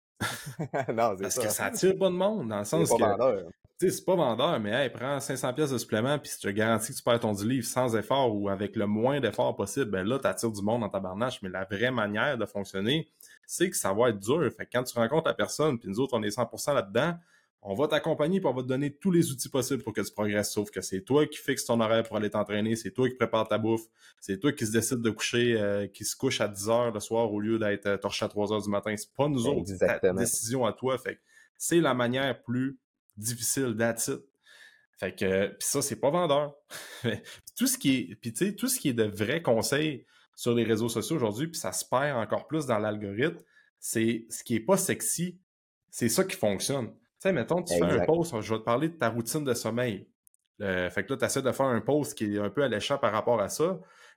B: Non, c'est
A: Parce que
B: ça.
A: ça attire pas de monde, dans le
B: C'est
A: sens
B: pas
A: que
B: vendeur.
A: tu sais, c'est pas vendeur, mais hey, prends cinq cents pièces de supplément, puis si tu te garantis que tu perds ton dix livres sans effort ou avec le moins d'effort possible, ben là, t'attires du monde dans ta barnache. Mais la vraie manière de fonctionner, c'est que ça va être dur. Fait que quand tu rencontres la personne, puis nous autres, on est cent pour cent là-dedans, on va t'accompagner puis on va te donner tous les outils possibles pour que tu progresses. Sauf que c'est toi qui fixes ton horaire pour aller t'entraîner, c'est toi qui prépares ta bouffe, c'est toi qui se décide de coucher, euh, qui se couche à dix heures le soir au lieu d'être euh, torché à trois heures du matin. C'est pas nous autres, c'est ta
B: Exactement.
A: décision à toi. Fait que c'est la manière plus difficile, that's it. Fait que, pis ça, c'est pas vendeur. tout ce qui est, puis tu sais, tout ce qui est de vrais conseils sur les réseaux sociaux aujourd'hui, puis ça se perd encore plus dans l'algorithme, c'est ce qui est pas sexy, c'est ça qui fonctionne. Tu sais, mettons, tu fais un
B: Exact.
A: post, je vais te parler de ta routine de sommeil. Euh, fait que là, tu essaies de faire un post qui est un peu alléchant par rapport à ça.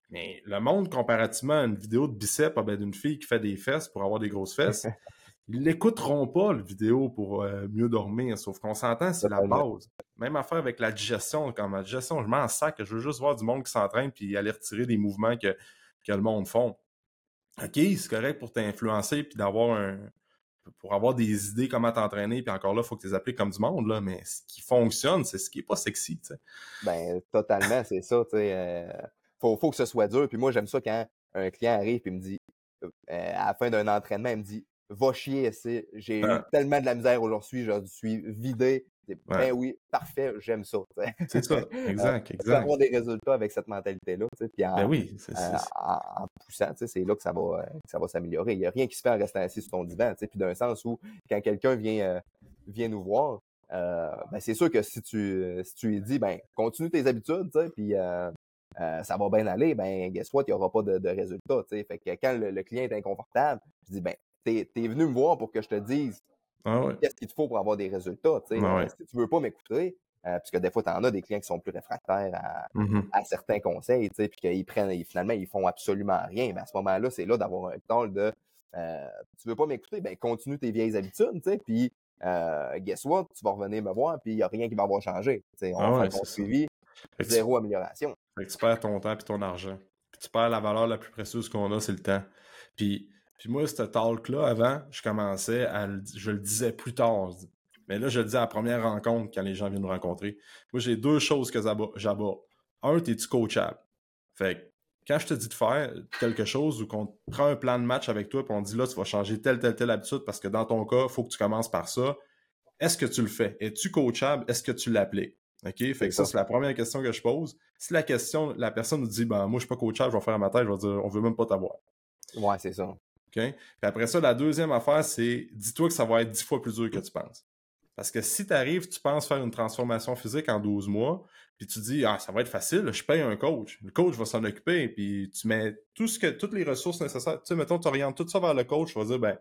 A: Mais le monde, comparativement à une vidéo de biceps, ah ben, d'une fille qui fait des fesses pour avoir des grosses fesses, ils l'écouteront pas, le vidéo, pour euh, mieux dormir. Sauf qu'on s'entend, c'est la
B: Totalement.
A: base. Même affaire avec la digestion. Quand ma digestion, je m'en sac, je veux juste voir du monde qui s'entraîne puis aller retirer des mouvements que, que le monde font. OK, c'est correct pour t'influencer puis d'avoir un... pour avoir des idées comment t'entraîner, puis encore là, il faut que tu les appliques comme du monde, là, mais ce qui fonctionne, c'est ce qui est pas sexy, tu sais.
B: Ben, totalement, c'est ça, tu sais. Euh, faut, faut que ce soit dur. Puis moi, j'aime ça quand un client arrive et me dit, euh, à la fin d'un entraînement, il me dit, va chier, c'est, j'ai
A: Ouais,
B: eu tellement de la misère aujourd'hui, je suis vidé.
A: ouais.
B: Ben oui, parfait, j'aime ça. Tu sais.
A: C'est ça,
B: Euh,
A: exact,
B: on peut
A: exact.
B: avoir des résultats avec cette mentalité-là, tu sais, puis
A: Ben
B: en,
A: oui, c'est...
B: en,
A: c'est-
B: en- en poussant, tu sais, c'est là que ça va, euh, que ça va s'améliorer. Il n'y a rien qui se fait en restant assis sur ton divan, tu sais, puis d'un sens où quand quelqu'un vient, euh, vient nous voir, euh, ben c'est sûr que si tu, si tu lui dis, ben continue tes habitudes, tu sais, puis euh, euh, ça va bien aller, ben guess what, il n'y aura pas de, de résultats, tu sais. Fait que quand le, le client est inconfortable, je dis, ben t'es, t'es venu me voir pour que je te dise
A: Ah ouais,
B: qu'est-ce qu'il te faut pour avoir des résultats, tu sais.
A: ah
B: Euh,
A: ouais.
B: si tu veux pas m'écouter, euh, puisque des fois, tu en as des clients qui sont plus réfractaires à,
A: Mhm.
B: à certains conseils, tu sais, puis qu'ils prennent, et finalement, ils font absolument rien. Mais à ce moment-là, c'est là d'avoir un talk de euh, tu veux pas m'écouter, ben continue tes vieilles habitudes, tu sais, puis euh, guess what, tu vas revenir me voir, puis il n'y a rien qui va avoir changé. Tu sais, on va
A: Ah
B: faire
A: ouais,
B: ton
A: c'est ça.
B: suivi,
A: Fait que tu,
B: zéro amélioration.
A: fait que tu perds ton temps puis ton argent. Puis tu perds la valeur la plus précieuse qu'on a, c'est le temps. Puis, puis moi, ce talk-là, avant, je commençais à le, je le disais plus tard. Mais là, je le dis à la première rencontre quand les gens viennent nous rencontrer. Moi, j'ai deux choses que j'abo- j'aborde. Un, t'es-tu coachable? Fait que quand je te dis de faire quelque chose ou qu'on prend un plan de match avec toi et on dit là, tu vas changer telle, telle, telle habitude parce que dans ton cas, il faut que tu commences par ça. Est-ce que tu le fais? Es-tu coachable? Est-ce que tu l'appliques? OK? Fait
B: C'est
A: que ça,
B: ça.
A: c'est la première question que je pose. Si la question, la personne nous dit, ben, moi, je suis pas coachable, je vais faire à ma tête, je vais dire, on veut même pas t'avoir.
B: Ouais, c'est ça.
A: OK? Puis après ça, la deuxième affaire, c'est, dis-toi que ça va être dix fois plus dur que tu penses. Parce que si tu arrives, tu penses faire une transformation physique en douze mois, puis tu dis, ah, ça va être facile, je paye un coach. Le coach va s'en occuper, puis tu mets tout ce que, toutes les ressources nécessaires. Tu sais, mettons, tu orientes tout ça vers le coach, tu vas dire, ben,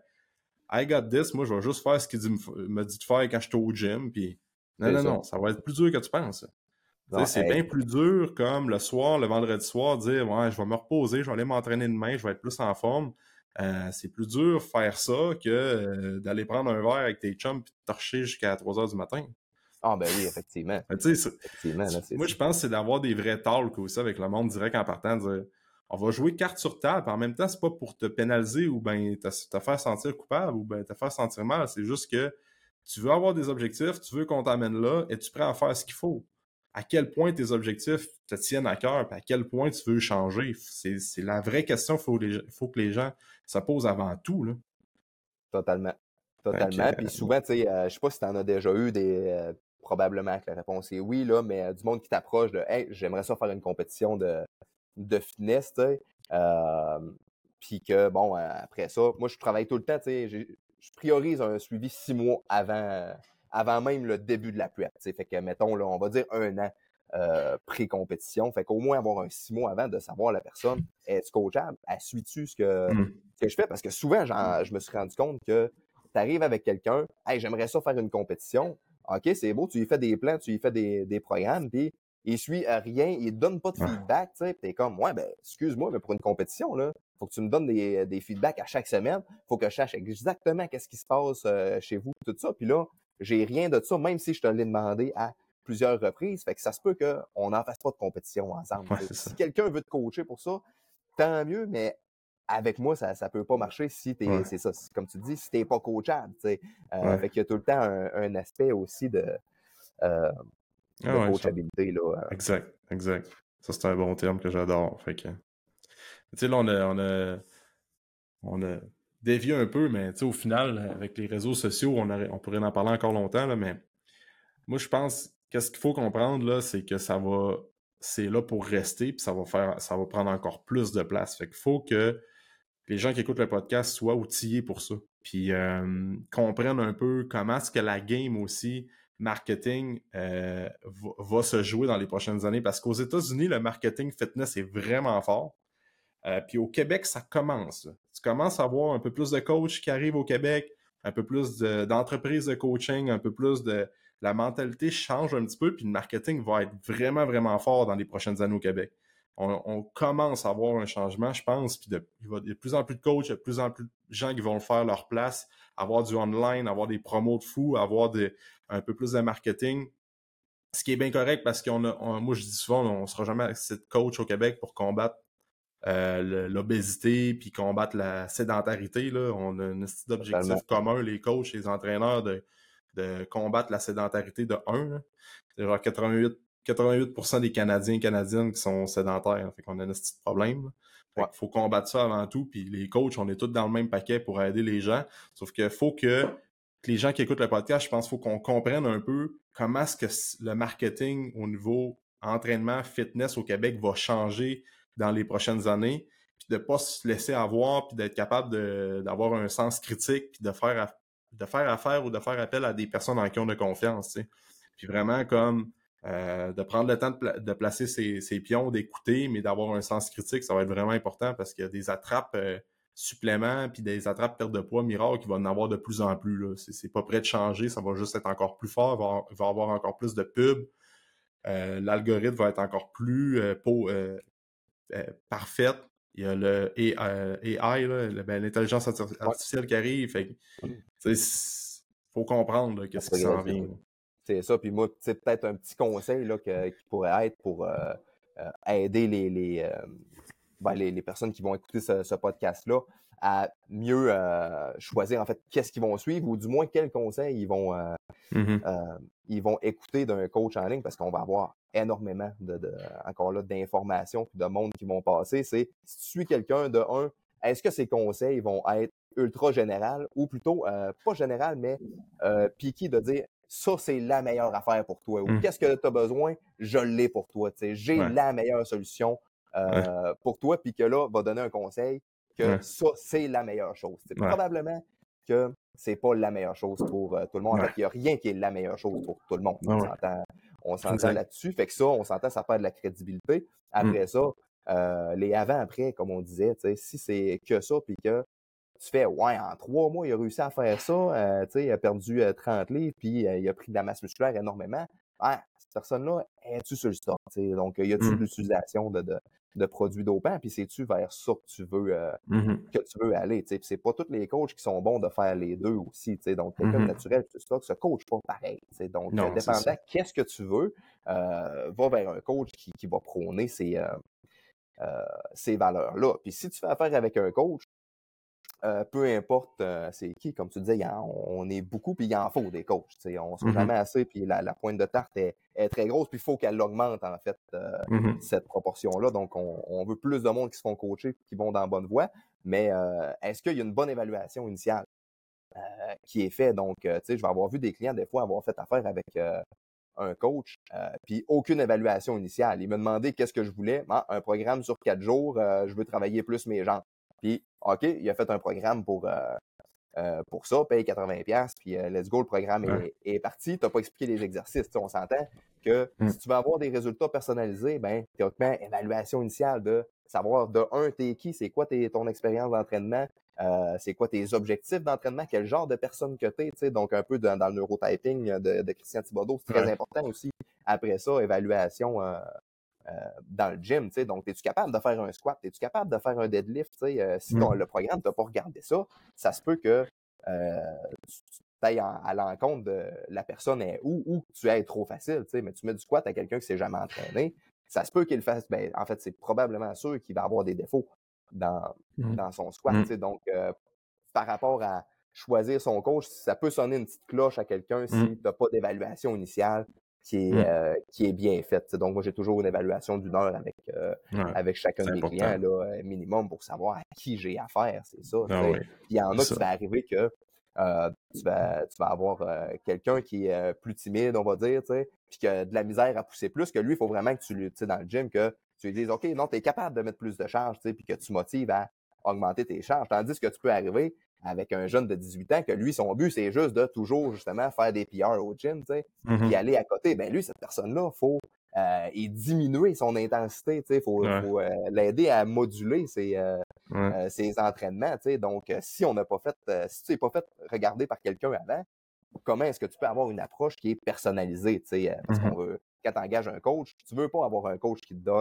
A: I got this, moi, je vais juste faire ce qu'il dit, me dit de faire quand je suis au gym, puis non,
B: C'est
A: non,
B: ça.
A: non, ça va être plus dur que tu penses. Tu sais,
B: Non,
A: c'est
B: hey,
A: bien plus dur comme le soir, le vendredi soir, dire, ouais, je vais me reposer, je vais aller m'entraîner demain, je vais être plus en forme. Euh, c'est plus dur faire ça que euh, d'aller prendre un verre avec tes chums et de torcher jusqu'à trois heures du matin.
B: ah ben oui, effectivement.
A: Fait que, tu sais, c'est-
B: Effectivement, là, c'est
A: moi,
B: ça.
A: je pense que c'est d'avoir des vrais talks aussi avec le monde direct en partant, de dire on va jouer carte sur table, en même temps, c'est pas pour te pénaliser ou ben te, te faire sentir coupable ou ben te faire sentir mal. C'est juste que tu veux avoir des objectifs, tu veux qu'on t'amène là, et tu prêt à faire ce qu'il faut. À quel point tes objectifs te tiennent à cœur, puis à quel point tu veux changer. C'est, c'est la vraie question qu'il faut, les- faut que les gens se posent avant tout. Là.
B: Totalement.
A: Fait que,
B: Totalement. Puis souvent, tu sais, euh, je sais pas si tu en as déjà eu des. Euh, probablement que la réponse est oui, là, mais euh, du monde qui t'approche de hey, j'aimerais ça faire une compétition de, de fitness, tu sais. Euh, puis que, bon, euh, après ça, moi, je travaille tout le temps, tu sais, j'ai- je priorise un suivi six mois avant, euh, avant même le début de la prep, tu sais. Fait que, mettons, là, on va dire un an euh, pré-compétition. Fait qu'au moins avoir un six mois avant de savoir la personne, est-ce coachable? Elle suit-tu ce que,
A: hum,
B: ce que je fais? Parce que souvent, j'en- je me suis rendu compte que tu arrives avec quelqu'un, hey, j'aimerais ça faire une compétition. OK, c'est beau, tu lui fais des plans, tu lui fais des, des programmes, puis il suit à rien, il donne pas de
A: ouais,
B: feedback, tu sais, puis t'es comme, ouais, ben, excuse-moi, mais pour une compétition, là, faut que tu me donnes des, des feedbacks à chaque semaine, faut que je sache exactement qu'est-ce qui se passe euh, chez vous, tout ça, puis là, j'ai rien de ça, même si je te l'ai demandé à plusieurs reprises, fait que ça se peut qu'on n'en fasse pas de compétition ensemble.
A: ouais,
B: tu sais.
A: c'est ça.
B: Si quelqu'un veut te coacher pour ça, tant mieux, mais avec moi, ça ça peut pas marcher si t'es,
A: Ouais,
B: c'est ça, si- comme tu dis, si t'es pas coachable, tu sais. Euh,
A: ouais.
B: fait qu'il y a tout le temps un, un aspect aussi de, euh, de
A: Ah ouais, ça-
B: coachabilité, là. euh.
A: exact, exact. Ça, c'est un bon terme que j'adore. Fait que, tu sais, là, on a, on a, on a dévié un peu, mais tu sais, au final, avec les réseaux sociaux, on, aurait- on pourrait en parler encore longtemps, là, mais moi, je pense, qu'est-ce qu'il faut comprendre, là, c'est que ça va, c'est là pour rester, puis ça va faire, ça va prendre encore plus de place. Fait qu'il faut que les gens qui écoutent le podcast soient outillés pour ça, puis euh, comprennent un peu comment est-ce que la game aussi, marketing, euh, va, va se jouer dans les prochaines années, parce qu'aux États-Unis, le marketing fitness est vraiment fort. Euh, puis au Québec, ça commence. Là. Tu commences à voir un peu plus de coachs qui arrivent au Québec, un peu plus de, d'entreprises de coaching, un peu plus de... La mentalité change un petit peu, puis le marketing va être vraiment, vraiment fort dans les prochaines années au Québec. on, on commence à voir un changement, je pense, puis de, il, va, il y a de plus en plus de coachs, il y a de plus en plus de gens qui vont le faire leur place, avoir du online, avoir des promos de fou, avoir des, un peu plus de marketing, ce qui est bien correct parce qu'on a, on, moi je dis souvent, on ne sera jamais assez de coach au Québec pour combattre euh, l'obésité puis combattre la sédentarité. Là. On a un petit
B: Totalement.
A: objectif commun, les coachs, les entraîneurs, de, de combattre la sédentarité de un. C'est genre quatre-vingt-huit, quatre-vingt-huit pour cent des Canadiens et Canadiennes qui sont sédentaires. Fait qu'on a un petit problème. Là. Fait
B: Ouais.
A: qu'il faut combattre ça avant tout. Puis les coachs, on est tous dans le même paquet pour aider les gens. Sauf qu'il faut que les gens qui écoutent le podcast, je pense qu'il faut qu'on comprenne un peu comment est-ce que le marketing au niveau entraînement, fitness au Québec va changer dans les prochaines années, puis de ne pas se laisser avoir, puis d'être capable de, d'avoir un sens critique, puis de faire, de faire affaire ou de faire appel à des personnes en qui on a confiance. Tu sais. Puis vraiment comme euh, de prendre le temps de, pla- de placer ses, ses pions, d'écouter, mais d'avoir un sens critique, ça va être vraiment important parce qu'il y a des attrapes euh, suppléments, puis des attrapes perte de poids miracles qui vont en avoir de plus en plus. Là. C'est, c'est pas prêt de changer, ça va juste être encore plus fort, il va, il va avoir encore plus de pubs. Euh, l'algorithme va être encore plus euh, pour, euh, euh, parfaite. Il y a le A I, là, le, ben, l'intelligence artificielle ouais. qui arrive. Fait il faut comprendre là, qu'est-ce qui s'en vient.
B: C'est ça. Puis moi, c'est peut-être un petit conseil là, que, qui pourrait être pour euh, euh, aider les, les, euh, ben, les, les personnes qui vont écouter ce, ce podcast-là à mieux euh, choisir en fait qu'est-ce qu'ils vont suivre ou du moins quels conseils ils vont, euh, mm-hmm. euh, ils vont écouter d'un coach en ligne parce qu'on va avoir énormément de, de encore là d'informations puis de monde qui vont passer. C'est si tu suis quelqu'un de un, est-ce que ces conseils vont être ultra général ou plutôt euh, pas général mais euh, piqué de dire ça c'est la meilleure affaire pour toi ou mm. qu'est-ce que tu as besoin, je l'ai pour toi, tu sais, j'ai ouais. la meilleure solution euh, ouais. pour toi puis que là va donner un conseil que ouais. ça c'est la meilleure chose. C'est ouais. probablement que c'est pas la meilleure chose pour euh, tout le monde. En ouais. fait, il n'y a rien qui est la meilleure chose pour tout le monde. On ouais. s'entend, on s'entend là-dessus. Fait que ça, on s'entend, ça perd de la crédibilité. Après mm. ça, euh, les avant-après, comme on disait, si c'est que ça, puis que tu fais, ouais, en trois mois, il a réussi à faire ça, euh, il a perdu euh, trente livres, puis euh, il a pris de la masse musculaire énormément. Ouais, cette personne-là, es-tu sur le store? T'sais? Donc, y a-tu mm. de l'utilisation de, de, de produits dopants, puis c'est-tu vers ça que tu veux, euh, mm-hmm. que tu veux aller? Puis c'est pas tous les coachs qui sont bons de faire les deux aussi. T'sais? Donc, quelqu'un mm-hmm. de naturel, tout ça, se coach pas pareil. T'sais? Donc, non, euh, dépendant qu'est-ce que tu veux, euh, va vers un coach qui, qui va prôner ces, euh, euh, ces valeurs-là. Puis si tu fais affaire avec un coach, Euh, peu importe euh, c'est qui, comme tu disais, y en, on est beaucoup, puis il en faut des coachs. T'sais, on ne sera mm-hmm. jamais assez, puis la, la pointe de tarte est, est très grosse, puis il faut qu'elle augmente, en fait, euh, mm-hmm. cette proportion-là. Donc, on, on veut plus de monde qui se font coacher, qui vont dans la bonne voie. Mais euh, est-ce qu'il y a une bonne évaluation initiale euh, qui est faite? Donc, euh, tu sais, je vais avoir vu des clients, des fois, avoir fait affaire avec euh, un coach, euh, puis aucune évaluation initiale. Il m'a demandé qu'est-ce que je voulais. Ah, un programme sur quatre jours, euh, je veux travailler plus mes jambes. Puis, OK, il a fait un programme pour, euh, euh, pour ça, paye quatre-vingts dollars, puis euh, let's go, le programme ouais. est, est parti. Tu n'as pas expliqué les exercices. On s'entend que mm. si tu veux avoir des résultats personnalisés, ben, théoriquement, évaluation initiale de savoir de un, t'es qui, c'est quoi tes, ton expérience d'entraînement, euh, c'est quoi tes objectifs d'entraînement, quel genre de personne que tu es. Donc, un peu dans, dans le neurotyping de, de Christian Thibodeau, c'est très ouais. important aussi. Après ça, évaluation euh, Euh, dans le gym, tu sais, donc es-tu capable de faire un squat, es-tu capable de faire un deadlift, tu sais, euh, si ton, mm. le programme t'a pas regardé ça, ça se peut que euh, tu ailles à l'encontre de la personne est où ou que tu ailles trop facile, tu sais, mais tu mets du squat à quelqu'un qui s'est jamais entraîné, ça se peut qu'il fasse, ben en fait c'est probablement sûr qu'il va avoir des défauts dans mm. dans son squat, mm. tu sais, donc euh, par rapport à choisir son coach, ça peut sonner une petite cloche à quelqu'un si mm. t'as pas d'évaluation initiale qui est, mm. euh, qui est bien faite. T'sais. Donc, moi, j'ai toujours une évaluation d'une heure avec, euh, ouais, avec chacun de mes important. clients, là, minimum, pour savoir à qui j'ai affaire, c'est ça. Ah oui. Puis il y en a qui va arriver que euh, tu, vas, tu vas avoir euh, quelqu'un qui est euh, plus timide, on va dire, puis qui a de la misère à pousser plus, que lui, il faut vraiment que tu lui, tu sais, dans le gym, que tu lui dises, OK, non, tu es capable de mettre plus de charges, puis que tu motives à augmenter tes charges. Tandis que tu peux arriver avec un jeune de dix-huit ans que lui, son but, c'est juste de toujours, justement, faire des P R au gym, tu sais, mm-hmm. puis aller à côté. Ben lui, cette personne-là, il faut euh, diminuer son intensité, tu sais, il faut, ouais. faut euh, l'aider à moduler ses, euh, ouais. euh, ses entraînements, tu sais. Donc, euh, si on n'a pas fait, euh, si tu n'es pas fait regarder par quelqu'un avant, comment est-ce que tu peux avoir une approche qui est personnalisée, tu sais, euh, parce mm-hmm. qu'on veut, quand tu engages un coach, tu veux pas avoir un coach qui te donne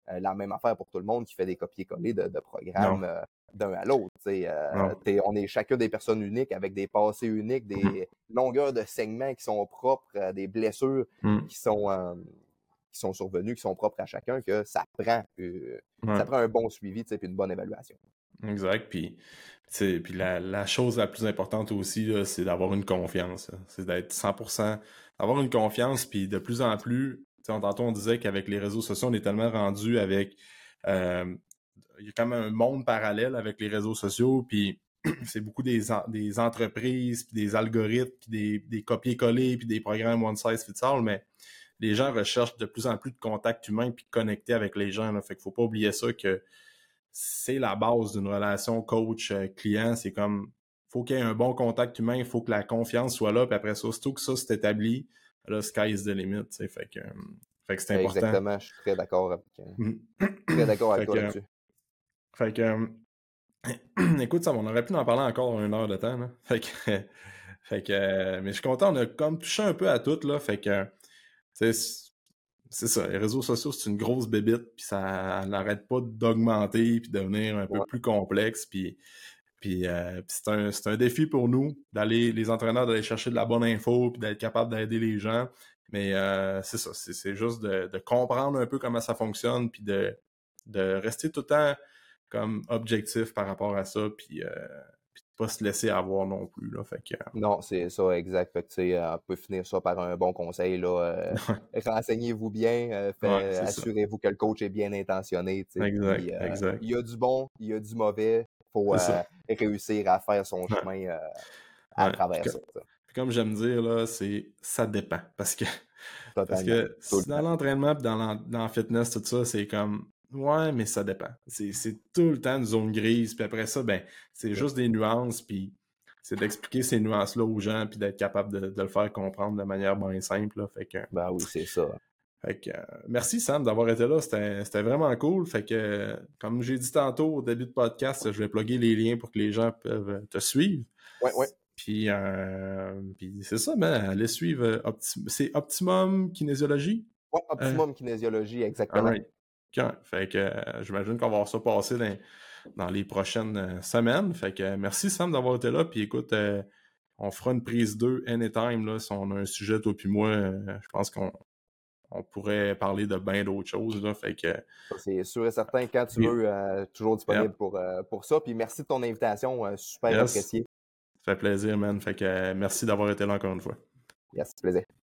B: euh, la même affaire pour tout le monde qui fait des copier-coller de, de
A: Non,
B: programmes euh, d'un à l'autre. tu sais, Euh,
A: non.
B: t'es- on est chacun des personnes uniques avec des passés uniques,
A: Mhm.
B: des longueurs de segments qui sont propres, euh, des blessures
A: Mhm.
B: qui sont, euh, qui sont survenues, qui sont propres à chacun, que ça prend, euh,
A: Ouais,
B: ça prend un bon suivi et une bonne évaluation.
A: exact. Puis, tu sais, puis la, la chose la plus importante aussi, là, c'est d'avoir une confiance. là. C'est d'être cent pour cent, avoir une confiance, puis de plus en plus, tu sais, on- tantôt on disait qu'avec les réseaux sociaux, on est tellement rendu avec... euh, il y a quand même un monde parallèle avec les réseaux sociaux, puis c'est beaucoup des, en- des entreprises, puis des algorithmes, puis des, des copier-coller, puis des programmes one size fits all, mais les gens recherchent de plus en plus de contact humain puis de connecter avec les gens. Là. Fait qu'il faut pas oublier ça que c'est la base d'une relation coach-client. C'est comme, faut qu'il y ait un bon contact humain, il faut que la confiance soit là, puis après ça, surtout que ça c'est établi, là, sky is the limit. tu sais. Fait que, euh, fait que c'est important.
B: Exactement, je suis très d'accord avec, euh,
A: Mhm.
B: très d'accord avec
A: Fait
B: toi
A: que,
B: là-dessus.
A: fait que, euh, écoute, ça, on aurait pu en parler encore une heure de temps. Là. Fait que, fait que, euh, mais je suis content, on a comme touché un peu à tout. Là, fait que, c'est c'est ça, les réseaux sociaux, c'est une grosse bébite, puis ça n'arrête pas d'augmenter, puis de devenir un peu
B: Ouais.
A: plus complexe, puis, puis, euh, puis c'est un, c'est un défi pour nous, d'aller, les entraîneurs, d'aller chercher de la bonne info, puis d'être capable d'aider les gens. Mais euh, c'est ça, c'est, c'est juste de, de comprendre un peu comment ça fonctionne, puis de, de rester tout le temps comme objectif par rapport à ça, puis, euh, puis de pas se laisser avoir non plus. Là, fait que,
B: Non, c'est ça, exact. Fait que, tu sais, euh, on peut finir ça par un bon conseil, là. euh, renseignez-vous bien, euh,
A: ouais,
B: fait-
A: c'est ça.
B: assurez-vous que le coach est bien intentionné, tu sais.
A: Exact,
B: Puis, euh,
A: exact.
B: il y a du bon, il y a du mauvais. Faut
A: C'est
B: euh,
A: ça.
B: réussir à faire son
A: Ouais,
B: chemin euh, à
A: ouais. Puis
B: travers
A: que-
B: ça, tu sais.
A: Puis comme j'aime dire, là, c'est ça dépend. Parce que parce
B: Totalement.
A: que
B: Tout le
A: dans
B: temps.
A: l'entraînement puis dans, l'en- dans le fitness, tout ça, c'est comme ouais, mais ça dépend. C'est, c'est tout le temps une zone grise. Puis après ça, ben, c'est
B: Yep.
A: juste des nuances. Puis c'est d'expliquer ces nuances-là aux gens puis d'être capable de, de le faire comprendre de manière bien simple. Là. Fait que,
B: Ben oui, c'est ça.
A: fait que, euh, merci Sam d'avoir été là. C'était, c'était vraiment cool. Fait que, euh, comme j'ai dit tantôt au début de podcast, je vais plugger les liens pour que les gens peuvent te suivre.
B: Ouais, ouais.
A: Puis, euh, puis c'est ça, ben, allez suivre euh, Opti- c'est Optimum Kinésiologie.
B: Ouais,
A: Euh,
B: optimum kinésiologie,
A: all
B: exactement.
A: right. Quand? Fait que euh, j'imagine qu'on va voir ça passer dans, dans les prochaines euh, semaines. Fait que euh, merci Sam d'avoir été là. Puis écoute, euh, on fera une prise deux anytime là, si on a un sujet, toi puis moi. euh, je pense qu'on on pourrait parler de bien d'autres choses. Là, fait que
B: Ça, c'est sûr et certain. Quand tu
A: oui.
B: veux, euh, toujours disponible
A: Yep.
B: pour, euh, pour ça. Puis merci de ton invitation, euh, super
A: Yes.
B: apprécié.
A: Ça fait plaisir, man. Fait que euh, merci d'avoir été là encore une fois.
B: Yes, plaisir.